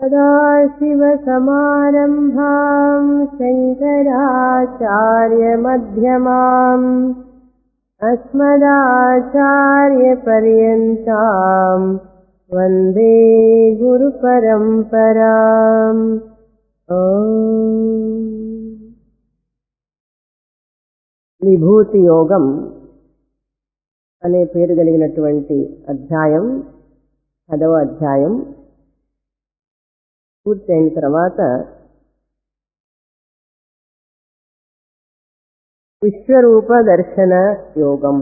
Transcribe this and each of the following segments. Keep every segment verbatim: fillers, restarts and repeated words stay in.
सदाशिवसमारम्भां शङ्कराचार्यमध्यमाम् अस्मदाचार्यपर्यन्तां वन्दे गुरुपरम्पराम्। విభూతి యోగం అనే పేరు కలిగినటువంటి అధ్యాయం పదవ అధ్యాయం పూర్తయిన తర్వాత విశ్వరూప దర్శన యోగం,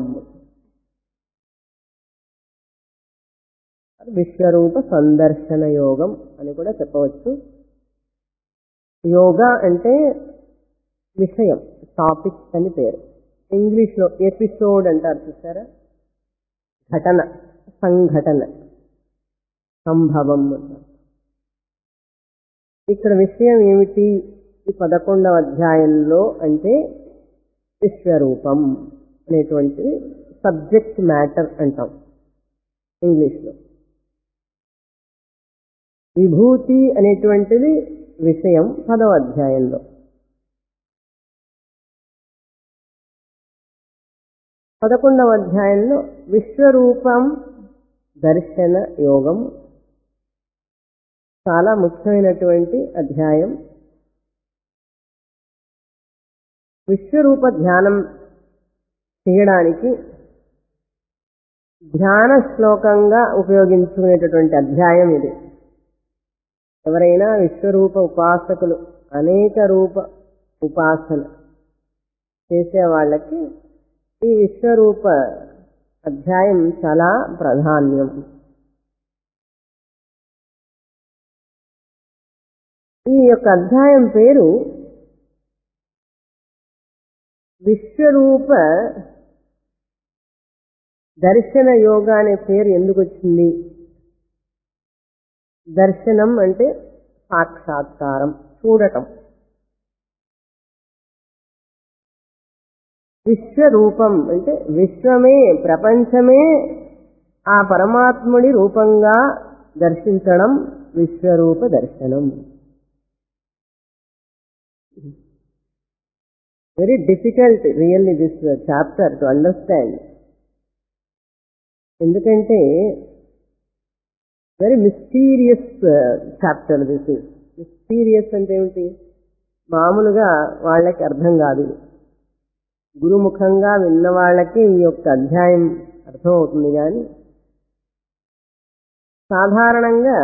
విశ్వరూప సందర్శన యోగం అని కూడా చెప్పవచ్చు. యోగా అంటే విషయం, టాపిక్ అని పేరు. ఇంగ్లీష్లో ఎపిసోడ్ అంటారు చూసారా, ఘటన, సంఘటన, సంభవం అంటారు. ఇక్కడ విషయం ఏమిటి ఈ పదకొండవ అధ్యాయంలో అంటే విశ్వరూపం అనేటువంటి సబ్జెక్ట్ మ్యాటర్ అంటాం ఇంగ్లీష్లో. విభూతి అనేటువంటిది విషయం పదవ అధ్యాయంలో. పదకొండవ అధ్యాయంలో విశ్వరూపం దర్శన యోగం చాలా ముఖ్యమైనటువంటి అధ్యాయం. విశ్వరూప ధ్యానం చేయడానికి ధ్యాన శ్లోకంగా ఉపయోగించుకునేటటువంటి అధ్యాయం ఇది. ఎవరైనా విశ్వరూప ఉపాసకులు, అనేక రూప ఉపాసన చేసే వాళ్ళకి ఈ విశ్వరూప అధ్యాయం చాలా ప్రాధాన్యం. ఈ యొక్క అధ్యాయం పేరు విశ్వరూప దర్శన యోగా అనే పేరు ఎందుకు వచ్చింది? దర్శనం అంటే సాక్షాత్కారం, చూడటం. విశ్వరూపం అంటే విశ్వమే, ప్రపంచమే ఆ పరమాత్ముడి రూపంగా దర్శించడం విశ్వరూప దర్శనం. Very difficult really this chapter to understand. ఎందుకంటే very mysterious chapter this is. Mysterious అంటే ఏమిటి? మామూలుగా వాళ్ళకి అర్థం కాదు. గురుముఖంగా విన్న వాళ్ళకి ఈ యొక్క అధ్యాయం అర్థమవుతుంది. కానీ సాధారణంగా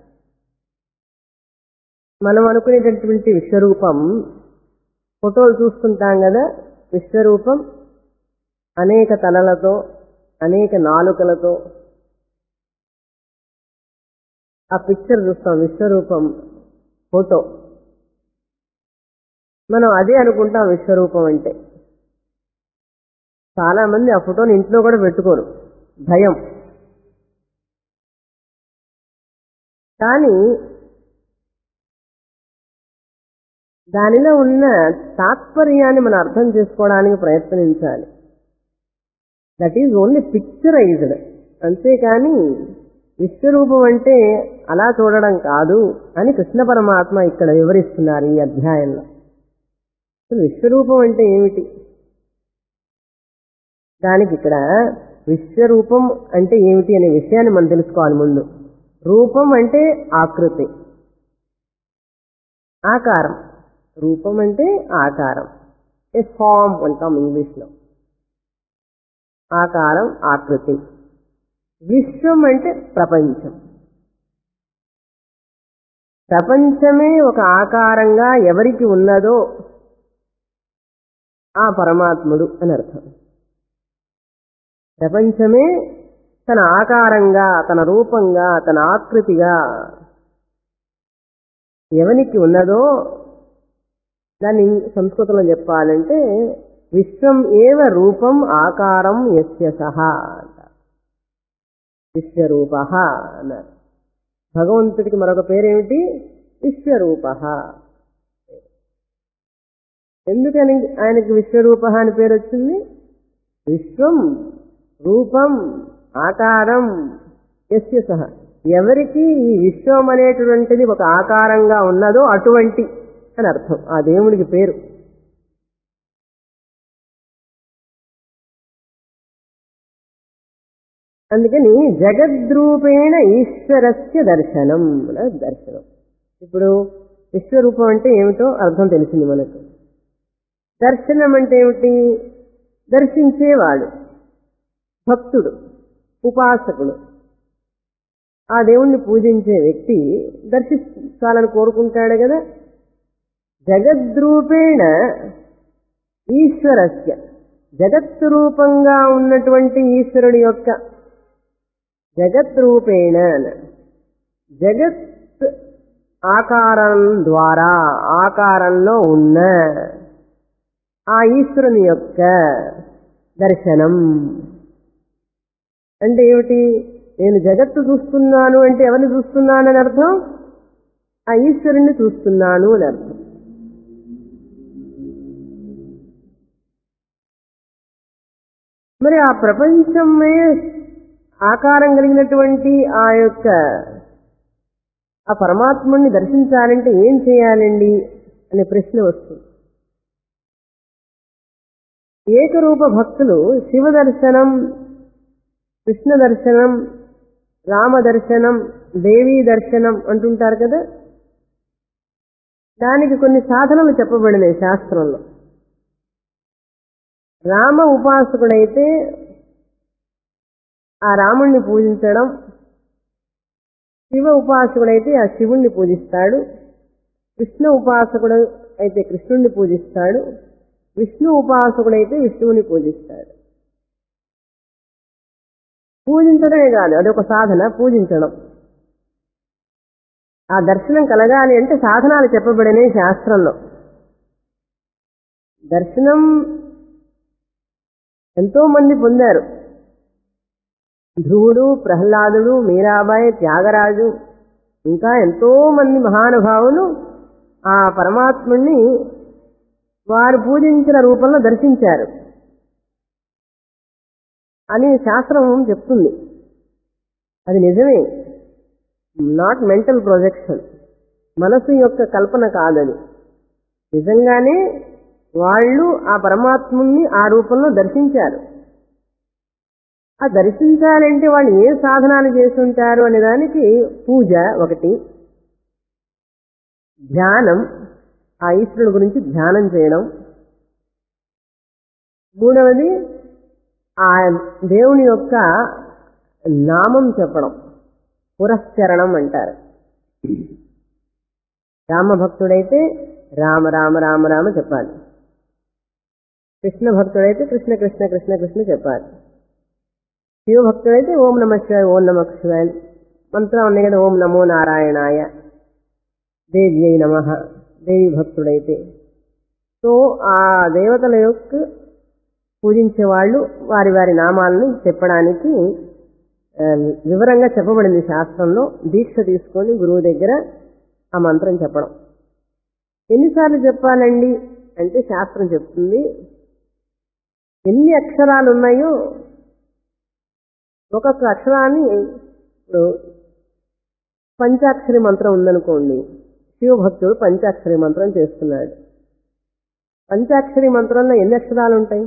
మనం అనుకునేటటువంటి విశ్వరూపం, ఫోటోలు చూస్తుంటాం కదా, విశ్వరూపం అనేక తలలతో, అనేక నాలుకలతో ఆ పిక్చర్ చూస్తాం, విశ్వరూపం ఫోటో. మనం అదే అనుకుంటాం విశ్వరూపం అంటే. చాలా మంది ఆ ఫోటోని ఇంట్లో కూడా పెట్టుకోరు, భయం. కానీ దానిలో ఉన్న తాత్పర్యాన్ని మనం అర్థం చేసుకోవడానికి ప్రయత్నించాలి. దట్ ఈజ్ ఓన్లీ పిక్చరైజ్డ్, అంతేకాని విశ్వరూపం అంటే అలా చూడడం కాదు అని కృష్ణ పరమాత్మ ఇక్కడ వివరిస్తున్నారు ఈ అధ్యాయంలో. అసలు విశ్వరూపం అంటే ఏమిటి? దానికి ఇక్కడ విశ్వరూపం అంటే ఏమిటి అనే విషయాన్ని మనం తెలుసుకోవాలి ముందు. రూపం అంటే ఆకృతి, ఆకారం. రూపం అంటే ఆకారం, ఏ ఫామ్ అంటాం ఇంగ్లీష్లో. ఆకారం, ఆకృతి. విశ్వం అంటే ప్రపంచం. ప్రపంచమే ఒక ఆకారంగా ఎవరికి ఉన్నదో ఆ పరమాత్ముడు అని అర్థం. ప్రపంచమే తన ఆకారంగా, తన రూపంగా, తన ఆకృతిగా ఎవనికి ఉన్నదో దాన్ని సంస్కృతంలో చెప్పాలంటే విశ్వం ఏవ రూపం ఆకారం యస్య సహా అంటారు. విశ్వరూప అన్నారు. భగవంతుడికి మరొక పేరేమిటి? విశ్వరూప. ఎందుకని ఆయనకి విశ్వరూప అని పేరు వచ్చింది? విశ్వం, రూపం, ఆకారం యస్య సహ, ఎవరికి ఈ విశ్వం అనేటువంటిది ఒక ఆకారంగా ఉన్నదో అటువంటి అని అర్థం ఆ దేవునికి పేరు. అందుకని జగద్రూపేణ ఈశ్వరస్య దర్శనం దర్శనం. ఇప్పుడు విశ్వరూపం అంటే ఏమిటో అర్థం తెలిసింది మనకు. దర్శనం అంటే ఏమిటి? దర్శించేవాడు, భక్తుడు, ఉపాసకుడు. ఆ దేవుణ్ణి పూజించే వ్యక్తి దర్శించాలని కోరుకుంటాడు కదా. జగద్రూపేణ ఈశ్వరస్య, జగత్ రూపంగా ఉన్నటువంటి ఈశ్వరుడి యొక్క, జగత్ రూపేణ జగత్ ఆకారం ద్వారా ఆకారంలో ఉన్న ఆ ఈశ్వరుని యొక్క దర్శనం అంటే ఏమిటి? నేను జగత్తు చూస్తున్నాను అంటే ఎవరిని చూస్తున్నానని అర్థం? ఆ ఈశ్వరుణ్ణి చూస్తున్నాను అని అర్థం. మరి ఆ ప్రపంచమే ఆకారం కలిగినటువంటి ఆ యొక్క ఆ పరమాత్ముడిని దర్శించాలంటే ఏం చేయాలండి అనే ప్రశ్న వస్తుంది. ఏకరూప భక్తులు శివ దర్శనం, కృష్ణ దర్శనం, రామ దర్శనం, దేవీ దర్శనం అంటుంటారు కదా. దానికి కొన్ని సాధనలు చెప్పబడినాయి శాస్త్రంలో. రామ ఉపాసకుడైతే ఆ రాముణ్ణి పూజించడం, శివ ఉపాసకుడైతే ఆ శివుణ్ణి పూజిస్తాడు, కృష్ణ ఉపాసకుడు అయితే కృష్ణుణ్ణి పూజిస్తాడు, విష్ణు ఉపాసకుడైతే విష్ణువుని పూజిస్తాడు. పూజించడమే కాదు, అదొక సాధన. పూజించడం, ఆ దర్శనం కలగాలి అంటే సాధనాలు చెప్పబడినాయి శాస్త్రంలో. దర్శనం ఎంతో మంది పొందారు. ధ్రువుడు, ప్రహ్లాదుడు, మీరాబాయి, త్యాగరాజు, ఇంకా ఎంతో మంది మహానుభావులు ఆ పరమాత్ముణ్ణి వారు పూజించిన రూపంలో దర్శించారు అని శాస్త్రం చెప్తుంది. అది నిజమే, నాట్ మెంటల్ ప్రొజెక్షన్, మనసు యొక్క కల్పన కాదని. నిజంగానే వాళ్ళు ఆ పరమాత్ముణ్ణి ఆ రూపంలో దర్శించారు. ఆ దర్శించాలంటే వాళ్ళు ఏ సాధనాలు చేస్తుంటారు అనే దానికి పూజ ఒకటి, ధ్యానం, ఆ ఈశ్వరుడు గురించి ధ్యానం చేయడం, మూడవది ఆ దేవుని యొక్క నామం చెప్పడం, పురస్చరణం అంటారు. రామభక్తుడైతే రామ రామ రామ రామ చెప్పాలి, కృష్ణ భక్తుడైతే కృష్ణ కృష్ణ కృష్ణ కృష్ణ చెప్పాలి, శివభక్తుడైతే ఓం నమ శివాయ ఓం నమ శివాయ మంత్రం ఉన్నాయి కదా, ఓం నమో నారాయణాయ, దేవ్యై నమః దేవి భక్తుడైతే. సో ఆ దేవతల యొక్క పూజించే వాళ్ళు వారి వారి నామాలను చెప్పడానికి వివరంగా చెప్పబడింది శాస్త్రంలో. దీక్ష తీసుకొని గురువు దగ్గర ఆ మంత్రం చెప్పడం. ఎన్నిసార్లు చెప్పాలండి అంటే శాస్త్రం చెప్తుంది, ఎన్ని అక్షరాలు ఉన్నాయో ఒక్కొక్క అక్షరాన్ని. ఇప్పుడు పంచాక్షరి మంత్రం ఉందనుకోండి, శివభక్తుడు పంచాక్షరి మంత్రం చేస్తున్నాడు. పంచాక్షరి మంత్రంలో ఎన్ని అక్షరాలు ఉంటాయి?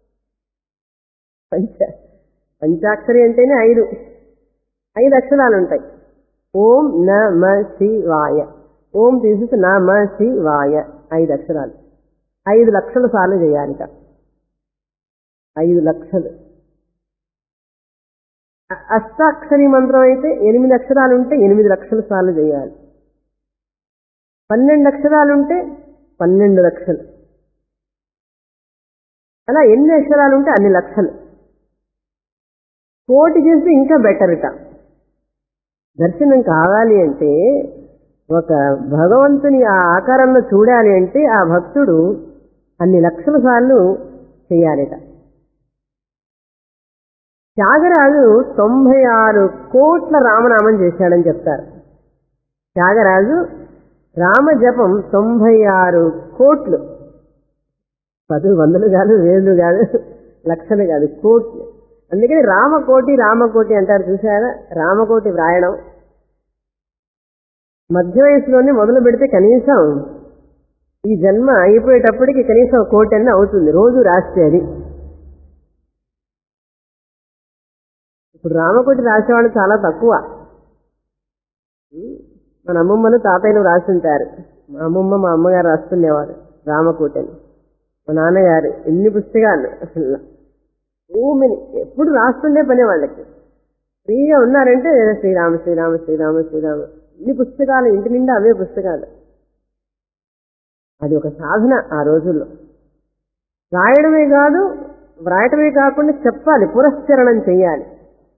పంచ పంచాక్షరి అంటేనే ఐదు ఐదు అక్షరాలు ఉంటాయి. ఓం నమ శివాయ, ఓం తీసేసి నమ శివాయ, ఐదు అక్షరాలు. ఐదు లక్షల సార్లు చేయాలిట, ఐదు లక్షలు. అష్టాక్షరి మంత్రం అయితే ఎనిమిది అక్షరాలు ఉంటే ఎనిమిది లక్షల సార్లు చేయాలి. పన్నెండు అక్షరాలుంటే పన్నెండు లక్షలు. అలా ఎన్ని అక్షరాలు ఉంటే అన్ని లక్షలు. కోటి చేస్తే ఇంకా బెటర్ట. దర్శనం కావాలి అంటే, ఒక భగవంతుని ఆ ఆకారంలో చూడాలి అంటే ఆ భక్తుడు అన్ని లక్షల సార్లు చేయాలిట. త్యాగరాజు తొంభై ఆరు కోట్ల రామనామం చేశాడని చెప్తారు. త్యాగరాజు రామజపం తొంభై ఆరు కోట్లు, పది వందలు కాదు, వేలు కాదు, లక్షలు కాదు, కోట్లు. అందుకని రామకోటి రామకోటి అంటారు చూసారా. రామకోటి వ్రాయడం, మధ్య వయసులోనే మొదలు పెడితే కనీసం ఈ జన్మ అయిపోయేటప్పటికి కనీసం కోటి అన్న అవుతుంది రోజు రాస్తే. అది ఇప్పుడు రామకోటి రాసేవాళ్ళు చాలా తక్కువ. మన అమ్మమ్మలు తాతయ్యలు రాస్తుంటారు. మా అమ్మమ్మ మా అమ్మగారు రాస్తుండేవారు రామకోటి అని. మా నాన్నగారు ఎన్ని పుస్తకాలు అసలు భూమిని ఎప్పుడు రాస్తుండే పనే వాళ్ళకి. ఫ్రీగా ఉన్నారంటే శ్రీరామ శ్రీరామ శ్రీరామ శ్రీరామ ఇన్ని పుస్తకాలు, ఇంటి నిండా అవే పుస్తకాలు. అది ఒక సాధన ఆ రోజుల్లో. రాయడమే కాదు, వ్రాయటమే కాకుండా చెప్పాలి, పురస్చరణం చెయ్యాలి.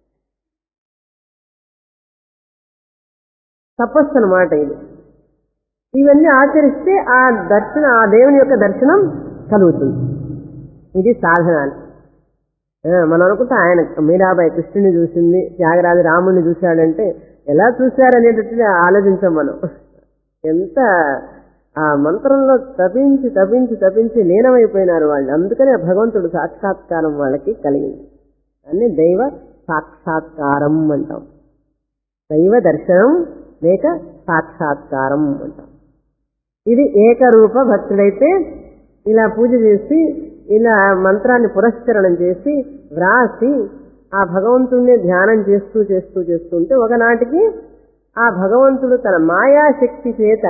తపస్సు అన్నమాట ఇది. ఇవన్నీ ఆచరిస్తే ఆ దర్శనం, ఆ దేవుని యొక్క దర్శనం కలుగుతుంది. ఇది సాధన. మనం అనుకుంటే ఆయన మీరాబాయి కృష్ణుని చూసింది, త్యాగరాజు రాముడిని చూశాడంటే ఎలా చూశారనేటట్టుగా ఆలోచించాం మనం. ఎంత ఆ మంత్రంలో తపించి తపించి తపించి లీనమైపోయినారు వాళ్ళు. అందుకనే భగవంతుడు సాక్షాత్కారం వాళ్ళకి కలిగింది. అన్ని దైవ సాక్షాత్కారం అంటాం. దైవ దర్శనం లేక సాక్షాత్కారం అంటాం. ఇది ఏకరూప భక్తుడైతే ఇలా పూజ చేసి ఇలా మంత్రాన్ని పురస్కరణం చేసి వ్రాసి ఆ భగవంతుడిని ధ్యానం చేస్తూ చేస్తూ చేస్తుంటే ఒకనాటికి ఆ భగవంతుడు తన మాయాశక్తి చేత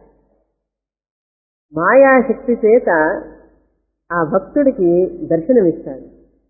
మాయాశక్తి చేత ఆ భక్తుడికి దర్శనమిస్తాడు.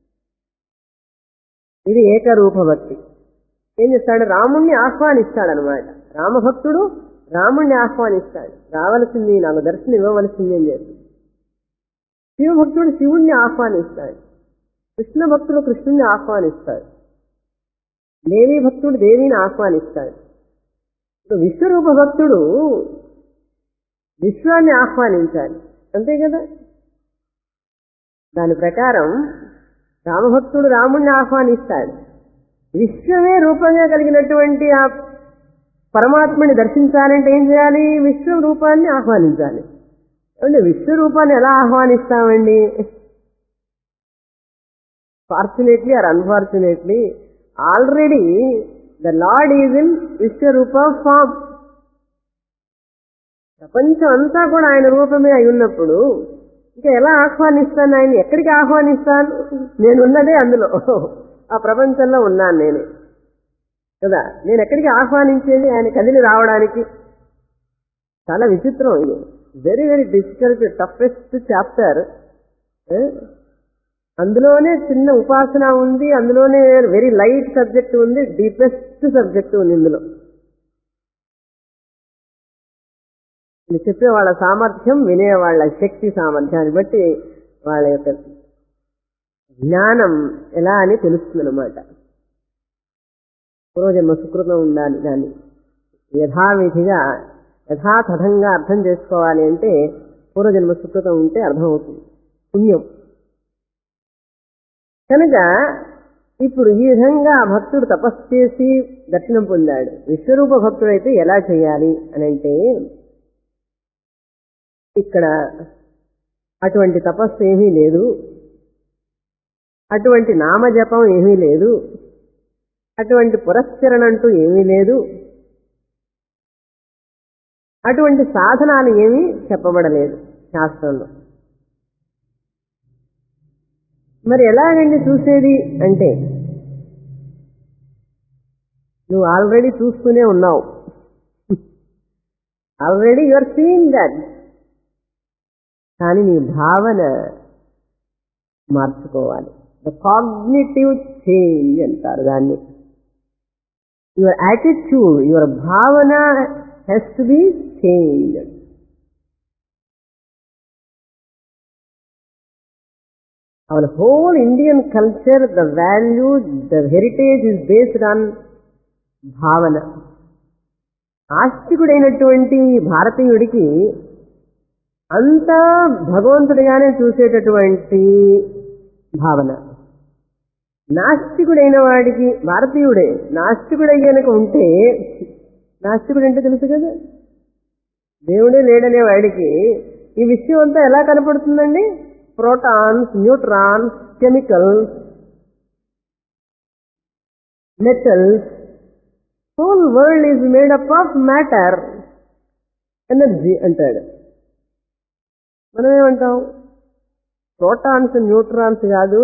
ఇది ఏకరూప భక్తి. ఏం చేస్తాడు? రాముణ్ణి ఆహ్వానిస్తాడనమాట. రామభక్తుడు రాముణ్ణి ఆహ్వానిస్తాడు, రావలసింది నాకు దర్శనం ఇవ్వవలసింది అని చెప్పి. శివభక్తుడు శివుణ్ణి ఆహ్వానిస్తాడు, కృష్ణ భక్తుడు కృష్ణుణ్ణి ఆహ్వానిస్తాడు, దేవీ భక్తుడు దేవిని ఆహ్వానిస్తాడు. ఇప్పుడు విశ్వరూప భక్తుడు విశ్వాన్ని ఆహ్వానించాలి, అంతే కదా. దాని ప్రకారం రామభక్తుడు రాముణ్ణి ఆహ్వానిస్తాడు. విశ్వమే రూపంగా కలిగినటువంటి ఆ పరమాత్మని దర్శించాలంటే ఏం చేయాలి? విశ్వ రూపాన్ని ఆహ్వానించాలి. అంటే విశ్వరూపాన్ని ఎలా ఆహ్వానిస్తామండి? Fortunately or unfortunately already the lord is in విశ్వరూప ఫామ్. ప్రపంచం అంతా కూడా ఆయన రూపమే అయి ఉన్నప్పుడు ఇంకా ఎలా ఆహ్వానిస్తాను? ఆయన ఎక్కడికి ఆహ్వానిస్తాను? నేనున్నదే అందులో, ఆ ప్రపంచంలో ఉన్నాను నేను కదా. నేను ఎక్కడికి ఆహ్వానించేది? ఆయన కదిలి రావడానికి. చాలా విచిత్రం ఇది. Very very difficult, toughest chapter. అందులోనే చిన్న ఉపాసన ఉంది, అందులోనే వెరీ లైట్ సబ్జెక్ట్ ఉంది, డీపెస్ట్ సబ్జెక్ట్ ఉంది ఇందులో. చెప్పే వాళ్ళ సామర్థ్యం, వినే వాళ్ళ శక్తి సామర్థ్యాన్ని బట్టి వాళ్ళ యొక్క జ్ఞానం ఎలా అని తెలుస్తుంది అనమాట. పూర్వజన్మ సుకృతం ఉండాలి. దాన్ని యథావిధిగా యథాతథంగా అర్థం చేసుకోవాలి అంటే పూర్వజన్మ సుకృతం ఉంటే అర్థమవుతుంది, పుణ్యం. కనుక ఇప్పుడు ఈ విధంగా భక్తుడు తపస్సు చేసి దర్శనం పొందాడు. విశ్వరూప భక్తుడైతే ఎలా చేయాలి అని అంటే, ఇక్కడ అటువంటి తపస్సు ఏమీ లేదు, అటువంటి నామజపం ఏమీ లేదు, అటువంటి పురస్కరణ అంటూ ఏమీ లేదు, అటువంటి సాధనాలు ఏమీ చెప్పబడలేదు శాస్త్రంలో. మరి ఎలాగండి చూసేది అంటే, నువ్వు ఆల్రెడీ చూస్తూనే ఉన్నావు. Already you are seeing that. కానీ నీ భావన మార్చుకోవాలి. ద కాగ్నిటివ్ చేంజ్ అంటారు దాన్ని. యువర్ యాటిట్యూడ్, యువర్ భావన has to be change. Our whole Indian culture, the value, the heritage is based on భావన. ఆస్తికుడైనటువంటి భారతీయుడికి అంతా భగవంతుడిగానే చూసేటటువంటి భావన. నాస్తికుడైన వాడికి, భారతీయుడే నాస్తికుడై కనుక ఉంటే, నాస్తికుడు అంటే తెలుసు కదా, దేవుడే లేడనే వాడికి ఈ విషయం అంతా ఎలా కనపడుతుందండి? Protons, neutrons, chemicals, metals, whole world is made up of matter. Energy అంటాడు. మనం ఏమంటాం? ప్రోటాన్స్ న్యూట్రాన్స్ కాదు,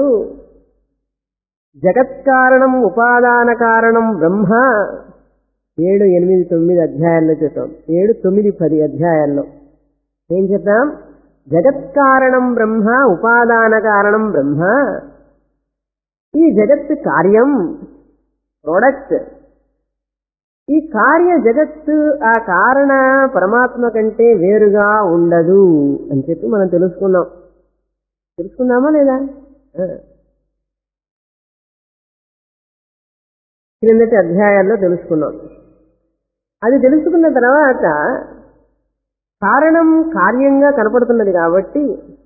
జగత్కారణం ఉపాదాన కారణం బ్రహ్మ. ఏడు ఎనిమిది తొమ్మిది అధ్యాయాల్లో చెప్పాం. ఏడు తొమ్మిది పది అధ్యాయాల్లో ఏం చెప్పాం? జగత్కారణం బ్రహ్మ, ఉపాదాన కారణం బ్రహ్మ. ఈ జగత్ కార్యం, ప్రోడక్ట్. ఈ కార్య జగత్తు ఆ కారణ పరమాత్మ కంటే వేరుగా ఉండదు అని చెప్పి మనం తెలుసుకున్నాం. తెలుసుకుందామా లేదా? క్రిందటి అధ్యాయాల్లో తెలుసుకున్నాం. అది తెలుసుకున్న తర్వాత కారణం కార్యంగా కనపడుతున్నది కాబట్టి,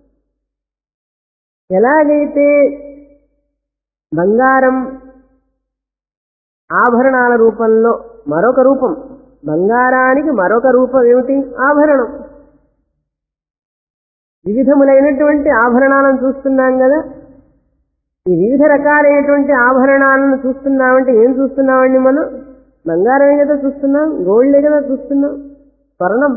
ఎలాగైతే బంగారం ఆభరణాల రూపంలో మరొక రూపం, బంగారానికి మరొక రూపం ఏమిటి? ఆభరణం. వివిధములైనటువంటి ఆభరణాలను చూస్తున్నాం కదా. ఈ వివిధ రకాలైనటువంటి ఆభరణాలను చూస్తున్నామంటే ఏం చూస్తున్నామండి? మనం బంగారమే కదా చూస్తున్నాం, గోల్డే కదా చూస్తున్నాం, స్వర్ణం.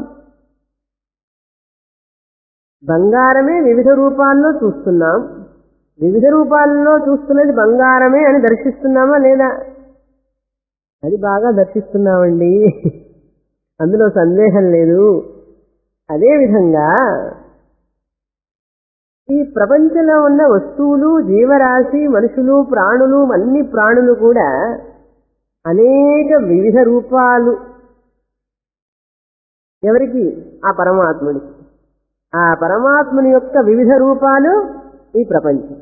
బంగారమే వివిధ రూపాల్లో చూస్తున్నాం. వివిధ రూపాల్లో చూస్తున్నది బంగారమే అని దర్శిస్తున్నామా లేదా? అది బాగా దర్శిస్తున్నామండి, అందులో సందేహం లేదు. అదేవిధంగా ఈ ప్రపంచంలో ఉన్న వస్తువులు, జీవరాశి, మనుషులు, ప్రాణులు, అన్ని ప్రాణులు కూడా అనేక వివిధ రూపాలు. ఎవరికి? ఆ పరమాత్ముడికి. ఆ పరమాత్ముని యొక్క వివిధ రూపాలు ఈ ప్రపంచం.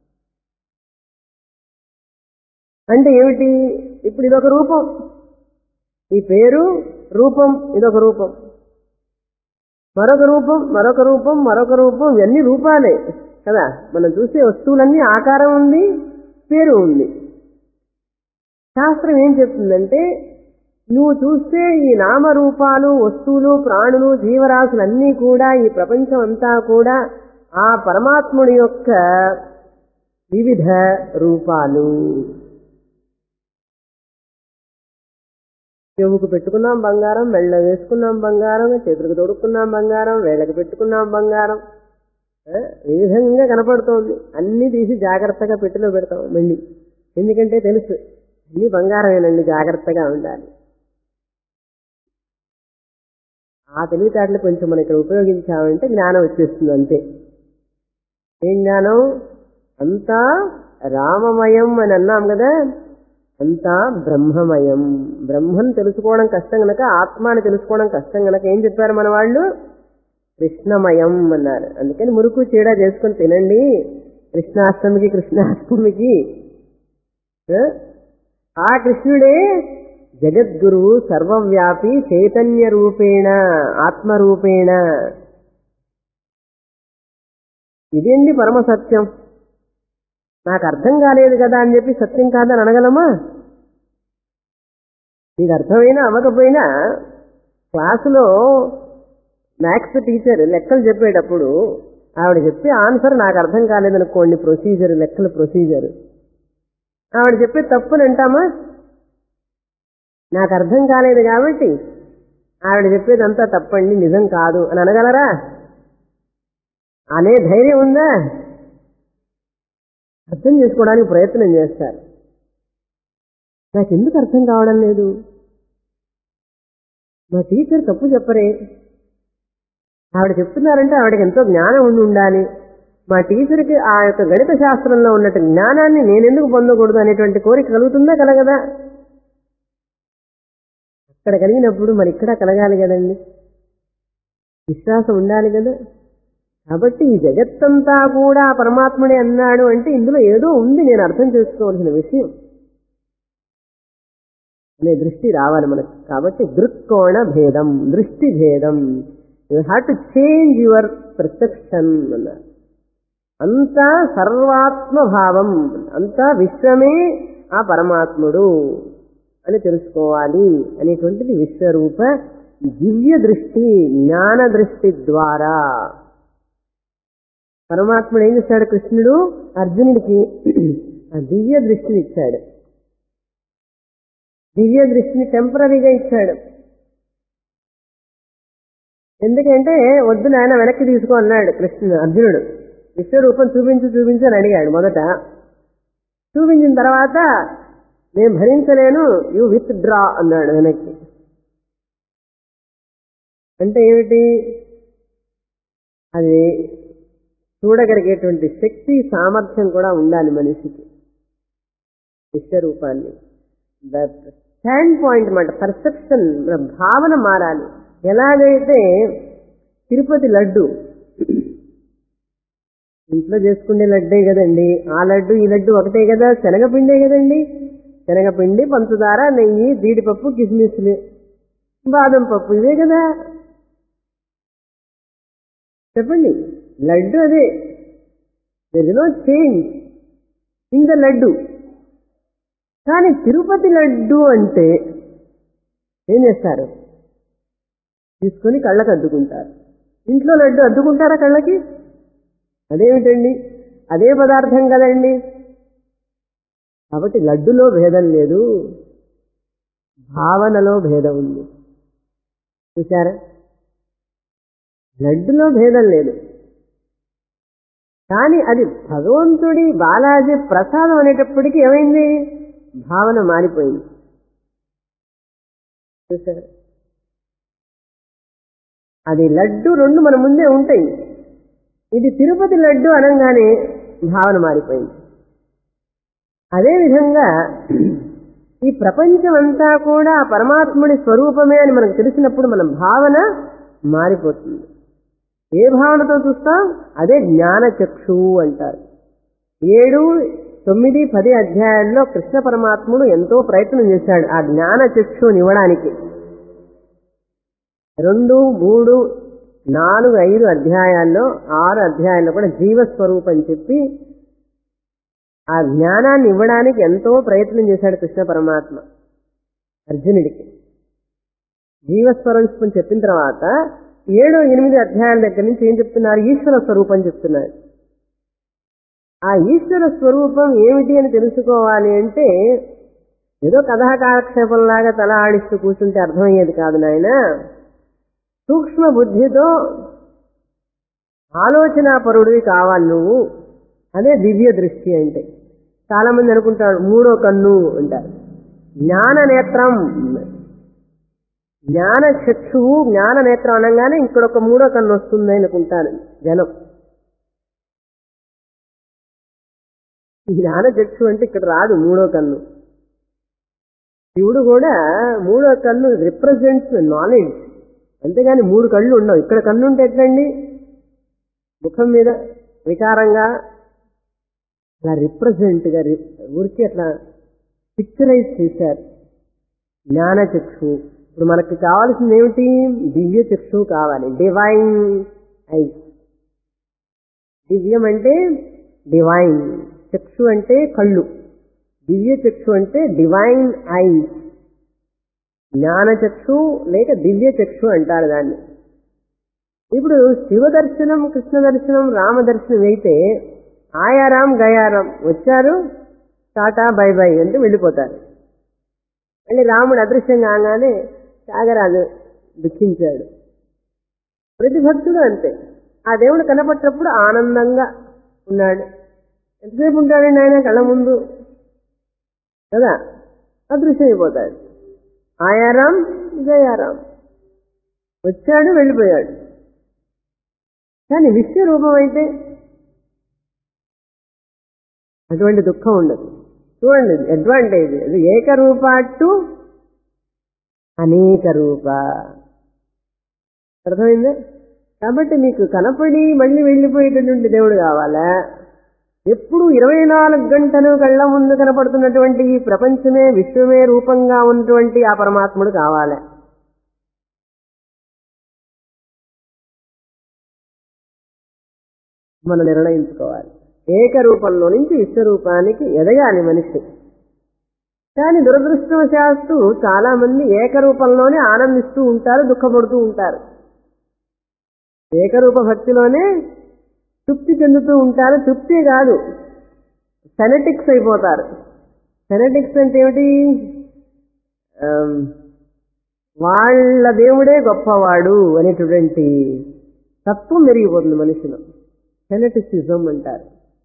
అంటే ఏమిటి? ఇప్పుడు ఇదొక రూపం, ఈ పేరు రూపం, ఇదొక రూపం, మరొక రూపం, మరొక రూపం, మరొక రూపం. ఇవన్నీ రూపాలే కదా. మనం చూసే వస్తువులన్నీ ఆకారం ఉంది, పేరు ఉంది. శాస్త్రం ఏం చెప్తుందంటే, నువ్వు చూస్తే ఈ నామరూపాలు, వస్తువులు, ప్రాణులు, జీవరాశులన్నీ కూడా, ఈ ప్రపంచం అంతా కూడా ఆ పరమాత్ముడి యొక్క వివిధ రూపాలు. చెవుకు పెట్టుకున్నాం బంగారం, మెళ్ళ వేసుకున్నాం బంగారం, చేతులకు తొడుక్కున్నాం బంగారం, వేళ్ళకి పెట్టుకున్నాం బంగారం. ఈ విధంగా కనపడుతోంది. అన్ని తీసి జాగ్రత్తగా పెట్టిలో పెడతాం మళ్ళీ. ఎందుకంటే తెలుసు అన్ని బంగారమేనండి, జాగ్రత్తగా ఉండాలి. ఆ తెలివితేటలు కొంచెం మనం ఇక్కడ ఉపయోగించామంటే జ్ఞానం వచ్చేస్తుంది అంతే. ఏం జ్ఞానం? అంతా రామమయం అని అన్నాం కదా, అంతా బ్రహ్మమయం. బ్రహ్మం తెలుసుకోవడం కష్టం గనక, ఆత్మాని తెలుసుకోవడం కష్టం గనక ఏం చెప్పారు మన వాళ్ళు? కృష్ణమయం అన్నారు. అందుకని మురుకు చీడ చేసుకుని తినండి కృష్ణాష్టమికి కృష్ణాష్టమికి. ఆ కృష్ణుడే జగద్గురువు, సర్వవ్యాపి, చైతన్య రూపేణ, ఆత్మరూపేణ. ఇదేంటి పరమ సత్యం? నాకు అర్థం కాలేదు కదా అని చెప్పి సత్యం కాదని అనగలమా? నీకు అర్థమైనా అవ్వకపోయినా క్లాసులో మ్యాథ్స్ టీచర్ లెక్కలు చెప్పేటప్పుడు ఆవిడ చెప్పే ఆన్సర్ నాకు అర్థం కాలేదనుకోండి, ప్రొసీజర్, లెక్కల ప్రొసీజర్, ఆవిడ చెప్పే తప్పుని అంటామా? నాకు అర్థం కాలేదు కాబట్టి ఆవిడ చెప్పేదంతా తప్పండి, నిజం కాదు అని అనగలరా? అనే ధైర్యం ఉందా? అర్థం చేసుకోవడానికి ప్రయత్నం చేస్తారు. నాకెందుకు అర్థం కావడం లేదు? మా టీచర్ తప్పు చెప్పరే, ఆవిడ చెప్తున్నారంటే ఆవిడకి ఎంతో జ్ఞానం ఉండి ఉండాలి. మా టీచర్కి ఆ యొక్క గణిత శాస్త్రంలో ఉన్నట్టు జ్ఞానాన్ని నేనెందుకు పొందకూడదు అనేటువంటి కోరిక కలుగుతుందా, కలగదా? అక్కడ కలిగినప్పుడు మరి ఇక్కడ కలగాలి కదండి, విశ్వాసం ఉండాలి కదా. కాబట్టి ఈ జగత్తంతా కూడా పరమాత్ముడే అన్నాడు అంటే ఇందులో ఏదో ఉంది, నేను అర్థం చేసుకోవాల్సిన విషయం అనే దృష్టి రావాలి మనకు. కాబట్టి దృక్కోణ భేదం, దృష్టి భేదం. You have to change your perception అన్నారు. అంతా సర్వాత్మభావం, అంతా విశ్వమే ఆ పరమాత్ముడు అని తెలుసుకోవాలి అనేటువంటిది విశ్వరూప దివ్య దృష్టి, జ్ఞాన దృష్టి ద్వారా. పరమాత్ముడు ఏం చేశాడు? కృష్ణుడు అర్జునుడికి ఆ దివ్య దృష్టిని ఇచ్చాడు. దివ్య దృష్టిని టెంపరీగా ఇచ్చాడు. ఎందుకంటే వద్దు నాయన వెనక్కి తీసుకో అన్నాడు కృష్ణుడు అర్జునుడు. విశ్వరూపం చూపించు చూపించు అని అడిగాడు మొదట. చూపించిన తర్వాత నేను భరించలేను, యూ విత్ డ్రా అన్నాడు వెనక్కి. అంటే ఏమిటి? అది చూడగలిగేటువంటి శక్తి సామర్థ్యం కూడా ఉండాలి మనిషికి. విశ్వరూపాన్ని దట్ స్టాండ్ పాయింట్ అన్నమాట, పర్సెప్షన్, భావన మారాలి. ఎలాగైతే తిరుపతి లడ్డు ఇంట్లో చేసుకునే లడ్డే కదండి, ఆ లడ్డు ఈ లడ్డు ఒకటే కదా, శనగపిండే కదండి. శనగపిండి, పంచదార, నెయ్యి, జీడిపప్పు, కిస్మిస్లు, బాదం పప్పు, ఇవే కదా. చెప్పండి, లడ్డు అదే. There is no change in the laddu. కానీ తిరుపతి లడ్డు అంటే ఏం చేస్తారు? తీసుకొని కళ్ళకు అద్దుకుంటారు. ఇంట్లో లడ్డు అద్దుకుంటారా కళ్ళకి? అదేమిటండి, అదే పదార్థం కదండి. కాబట్టి లడ్డులో భేదం లేదు, భావనలో భేదం ఉంది. చూసారా? లడ్డులో భేదం లేదు, కానీ అది భగవంతుడి బాలాజీ ప్రసాదం అనేటప్పటికీ ఏమైంది? భావన మారిపోయింది. చూసారా? అది లడ్డు రెండు మన ముందే ఉంటాయి. ఇది తిరుపతి లడ్డు అనగానే భావన మారిపోయింది. అదేవిధంగా ఈ ప్రపంచం అంతా కూడా పరమాత్ముడి స్వరూపమే అని మనకు తెలిసినప్పుడు మన భావన మారిపోతుంది. ఏ భావనతో చూస్తాం? అదే జ్ఞానచక్షువు అంటారు. ఏడు తొమ్మిది పది అధ్యాయాల్లో కృష్ణ పరమాత్ముడు ఎంతో ప్రయత్నం చేశాడు ఆ జ్ఞానచక్షువుని ఇవ్వడానికి. రెండు మూడు నాలుగు ఐదు అధ్యాయాల్లో ఆరు అధ్యాయాల్లో కూడా జీవస్వరూపం చెప్పి ఆ జ్ఞానాన్ని ఇవ్వడానికి ఎంతో ప్రయత్నం చేశాడు కృష్ణ పరమాత్మ అర్జునుడికి. జీవస్వరూపం చెప్పిన తర్వాత ఏడు ఎనిమిది అధ్యాయాల దగ్గర నుంచి ఏం చెప్తున్నారు? ఈశ్వర స్వరూపం చెప్తున్నారు. ఆ ఈశ్వర స్వరూపం ఏమిటి అని తెలుసుకోవాలి అంటే ఏదో కథా కాలక్షేపంలాగా తల ఆడిస్తూ కూర్చుంటే అర్థమయ్యేది కాదు నాయన. సూక్ష్మ బుద్ధితో ఆలోచనా పరుడివి కావాలి నువ్వు. అదే దివ్య దృష్టి అంటే. చాలా మంది అనుకుంటాడు మూడో కన్ను అంటారు. జ్ఞాన నేత్రం, జ్ఞాన చక్షువు, జ్ఞాన నేత్రం అనగానే ఇక్కడ ఒక మూడో కన్ను వస్తుంది అనుకుంటారు జనం. జ్ఞాన చక్షు అంటే ఇక్కడ రాదు మూడో కన్ను. శివుడు కూడా మూడో కన్ను రిప్రజెంట్స్ నాలెడ్జ్, అంతేగాని మూడు కళ్ళు ఉండవు. ఇక్కడ కన్ను ఉంటే ఎట్లండి? ముఖం మీద వికారంగా అలా రిప్రజెంట్ గా ఊరికి అట్లా పిక్చరైజ్ చేశారు జ్ఞానచక్షు. ఇప్పుడు మనకి కావాల్సింది ఏమిటి? దివ్య చక్షు కావాలి, డివైన్ ఐస్. దివ్యం అంటే డివైన్, చక్షు అంటే కళ్ళు, దివ్య చక్షు అంటే డివైన్ ఐస్. జ్ఞానచక్షు లేక దివ్య చక్షు అంటారు దాన్ని. ఇప్పుడు శివ దర్శనం, కృష్ణ దర్శనం, రామ దర్శనం అయితే ఆయారాం గయారాం వచ్చారు, టాటా బై బై అంటే వెళ్ళిపోతారు. మళ్ళీ రాముడు అదృశ్యం కాగానే త్యాగరాజు దుఃఖించాడు. ప్రతి భక్తుడు అంతే. ఆ దేవుడు కనపట్టినప్పుడు ఆనందంగా ఉన్నాడు. ఎంతసేపు ఉంటాడండి ఆయన కళ్ళ ముందు కదా, అదృశ్యమైపోతాడు. ఆయారాం గయారాం వచ్చాడు, వెళ్ళిపోయాడు. కానీ విశ్వరూపం అయితే అటువంటి దుఃఖం ఉండదు. చూడండి అడ్వాంటేజ్. అది ఏకరూప టు అనేక రూప. అర్థమైందా? కాబట్టి మీకు కనపడి మళ్ళీ వెళ్ళిపోయేటటువంటి దేవుడు కావాలా? ఎప్పుడు ఇరవై నాలుగు గంటలు కళ్ళ ముందు కనపడుతున్నటువంటి ఈ ప్రపంచమే విశ్వమే రూపంగా ఉన్నటువంటి ఆ పరమాత్ముడు కావాలి. మనం నిర్ణయించుకోవాలి. ఏకరూపంలో నుంచి విశ్వరూపానికి ఎదగాలి మనిషి. కానీ దురదృష్టవశాత్తు చాలా మంది ఏకరూపంలోనే ఆనందిస్తూ ఉంటారు, దుఃఖపడుతూ ఉంటారు. ఏకరూప భక్తిలోనే తృప్తి చెందుతూ ఉంటారు. తృప్తి కాదు, ఫెనటిక్స్ అయిపోతారు. ఫెనటిక్స్ అంటే ఏమిటి? వాళ్ళ దేవుడే గొప్పవాడు అనేటువంటి తత్వం పెరిగిపోతుంది మనిషిలో. ఫెనటిసిజం అంటారు.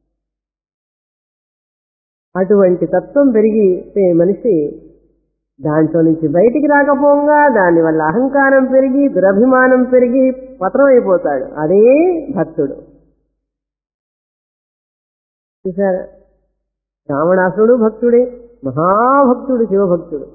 అటువంటి తత్వం పెరిగితే మనిషి దాంట్లో నుంచి బయటికి రాకపోగా దానివల్ల అహంకారం పెరిగి దురభిమానం పెరిగి పతనం అయిపోతాడు. అదే భక్తుడు. చూసారా, రావణాసురుడు భక్తుడే, మహాభక్తుడు, శివభక్తుడు.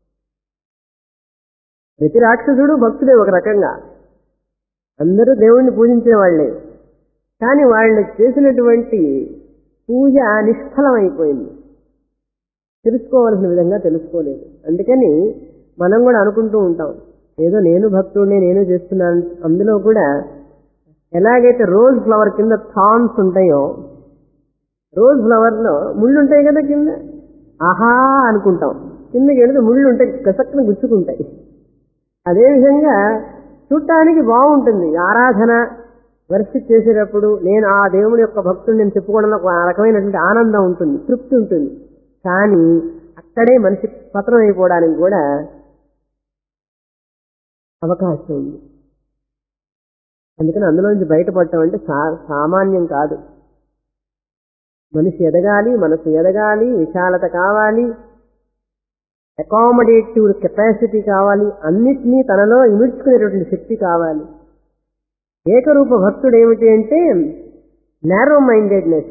ప్రతి రాక్షసుడు భక్తుడే ఒక రకంగా. అందరూ దేవుణ్ణి పూజించే వాళ్లే. కానీ వాళ్ళు చేసినటువంటి పూజ నిష్ఫలమైపోయింది. తెలుసుకోవాల్సిన విధంగా తెలుసుకోలేదు. అందుకని మనం కూడా అనుకుంటూ ఉంటాం, ఏదో నేను భక్తుడిని, నేను చేస్తున్నాను. అందులో కూడా ఎలాగైతే రోజ్ ఫ్లవర్ కింద థాన్స్ ఉంటాయో, రోజ్ ఫ్లవర్ లో ముళ్ళు ఉంటాయి కదా కింద, ఆహా అనుకుంటాం. కిందకి వెళితే ముళ్ళు ఉంటాయి, కసక్కున గుచ్చుకుంటాయి. అదేవిధంగా చూడటానికి బాగుంటుంది ఆరాధన వర్షిప్ చేసేటప్పుడు. నేను ఆ దేవుడి యొక్క భక్తుడు నేను చెప్పుకోవడంలో ఒక రకమైనటువంటి ఆనందం ఉంటుంది, తృప్తి ఉంటుంది. కానీ అక్కడే మనిషి పతనం అయిపోవడానికి కూడా అవకాశం ఉంది. అందుకని అందులోంచి బయటపడటం అంటే సామాన్యం కాదు. మనిషి ఎదగాలి, మనసు ఎదగాలి, విశాలత కావాలి, అకామిడేటివ్ కెపాసిటీ కావాలి, అన్నిటినీ తనలో ఇమిడ్చుకునేటువంటి శక్తి కావాలి. ఏకరూప భక్తుడు ఏమిటి అంటే నారో మైండెడ్నెస్.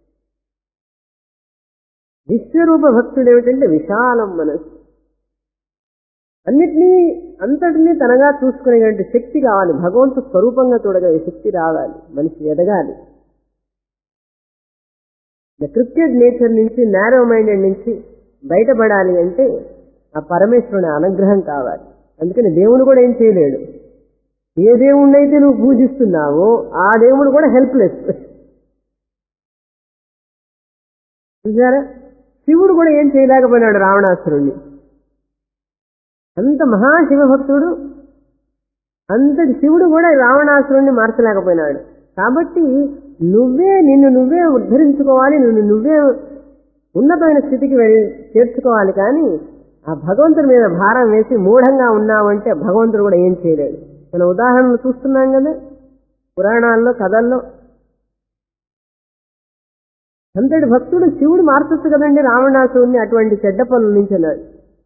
విశ్వరూప భక్తుడు ఏమిటంటే విశాలం మనస్సు. అన్నిటినీ అంతటినీ తనగా చూసుకునేటువంటి శక్తి కావాలి. భగవంతు స్వరూపంగా చూడగలిగే శక్తి రావాలి. మనిషి ఎదగాలి. క్రిప్టెడ్ నేచర్ నుంచి, నారో మైండెడ్ నుంచి బయటపడాలి అంటే ఆ పరమేశ్వరుని అనుగ్రహం కావాలి. అందుకని దేవుడు కూడా ఏం చేయలేడు. ఏ దేవుణ్ణైతే నువ్వు పూజిస్తున్నావో ఆ దేవుడు కూడా హెల్ప్లెస్. చూసారా, శివుడు కూడా ఏం చేయలేకపోయినాడు రావణాసురుణ్ణి. అంత మహాశివభక్తుడు, అంతటి శివుడు కూడా రావణాసురుణ్ణి మార్చలేకపోయినాడు. కాబట్టి నువ్వే నిన్ను నువ్వే ఉద్ధరించుకోవాలి, నిన్ను నువ్వే ఉన్నతమైన స్థితికి వెళ్ళి చేర్చుకోవాలి. కానీ ఆ భగవంతుడి మీద భారం వేసి మూఢంగా ఉన్నావంటే భగవంతుడు కూడా ఏం చేయలేడు. మన ఉదాహరణలు చూస్తున్నాం కదా పురాణాల్లో, కథల్లో. అంతటి భక్తుడు శివుడు మార్చొచ్చు కదండి రావణాసురుణ్ణి అటువంటి చెడ్డ పనుల నుంచి అన్నాడు.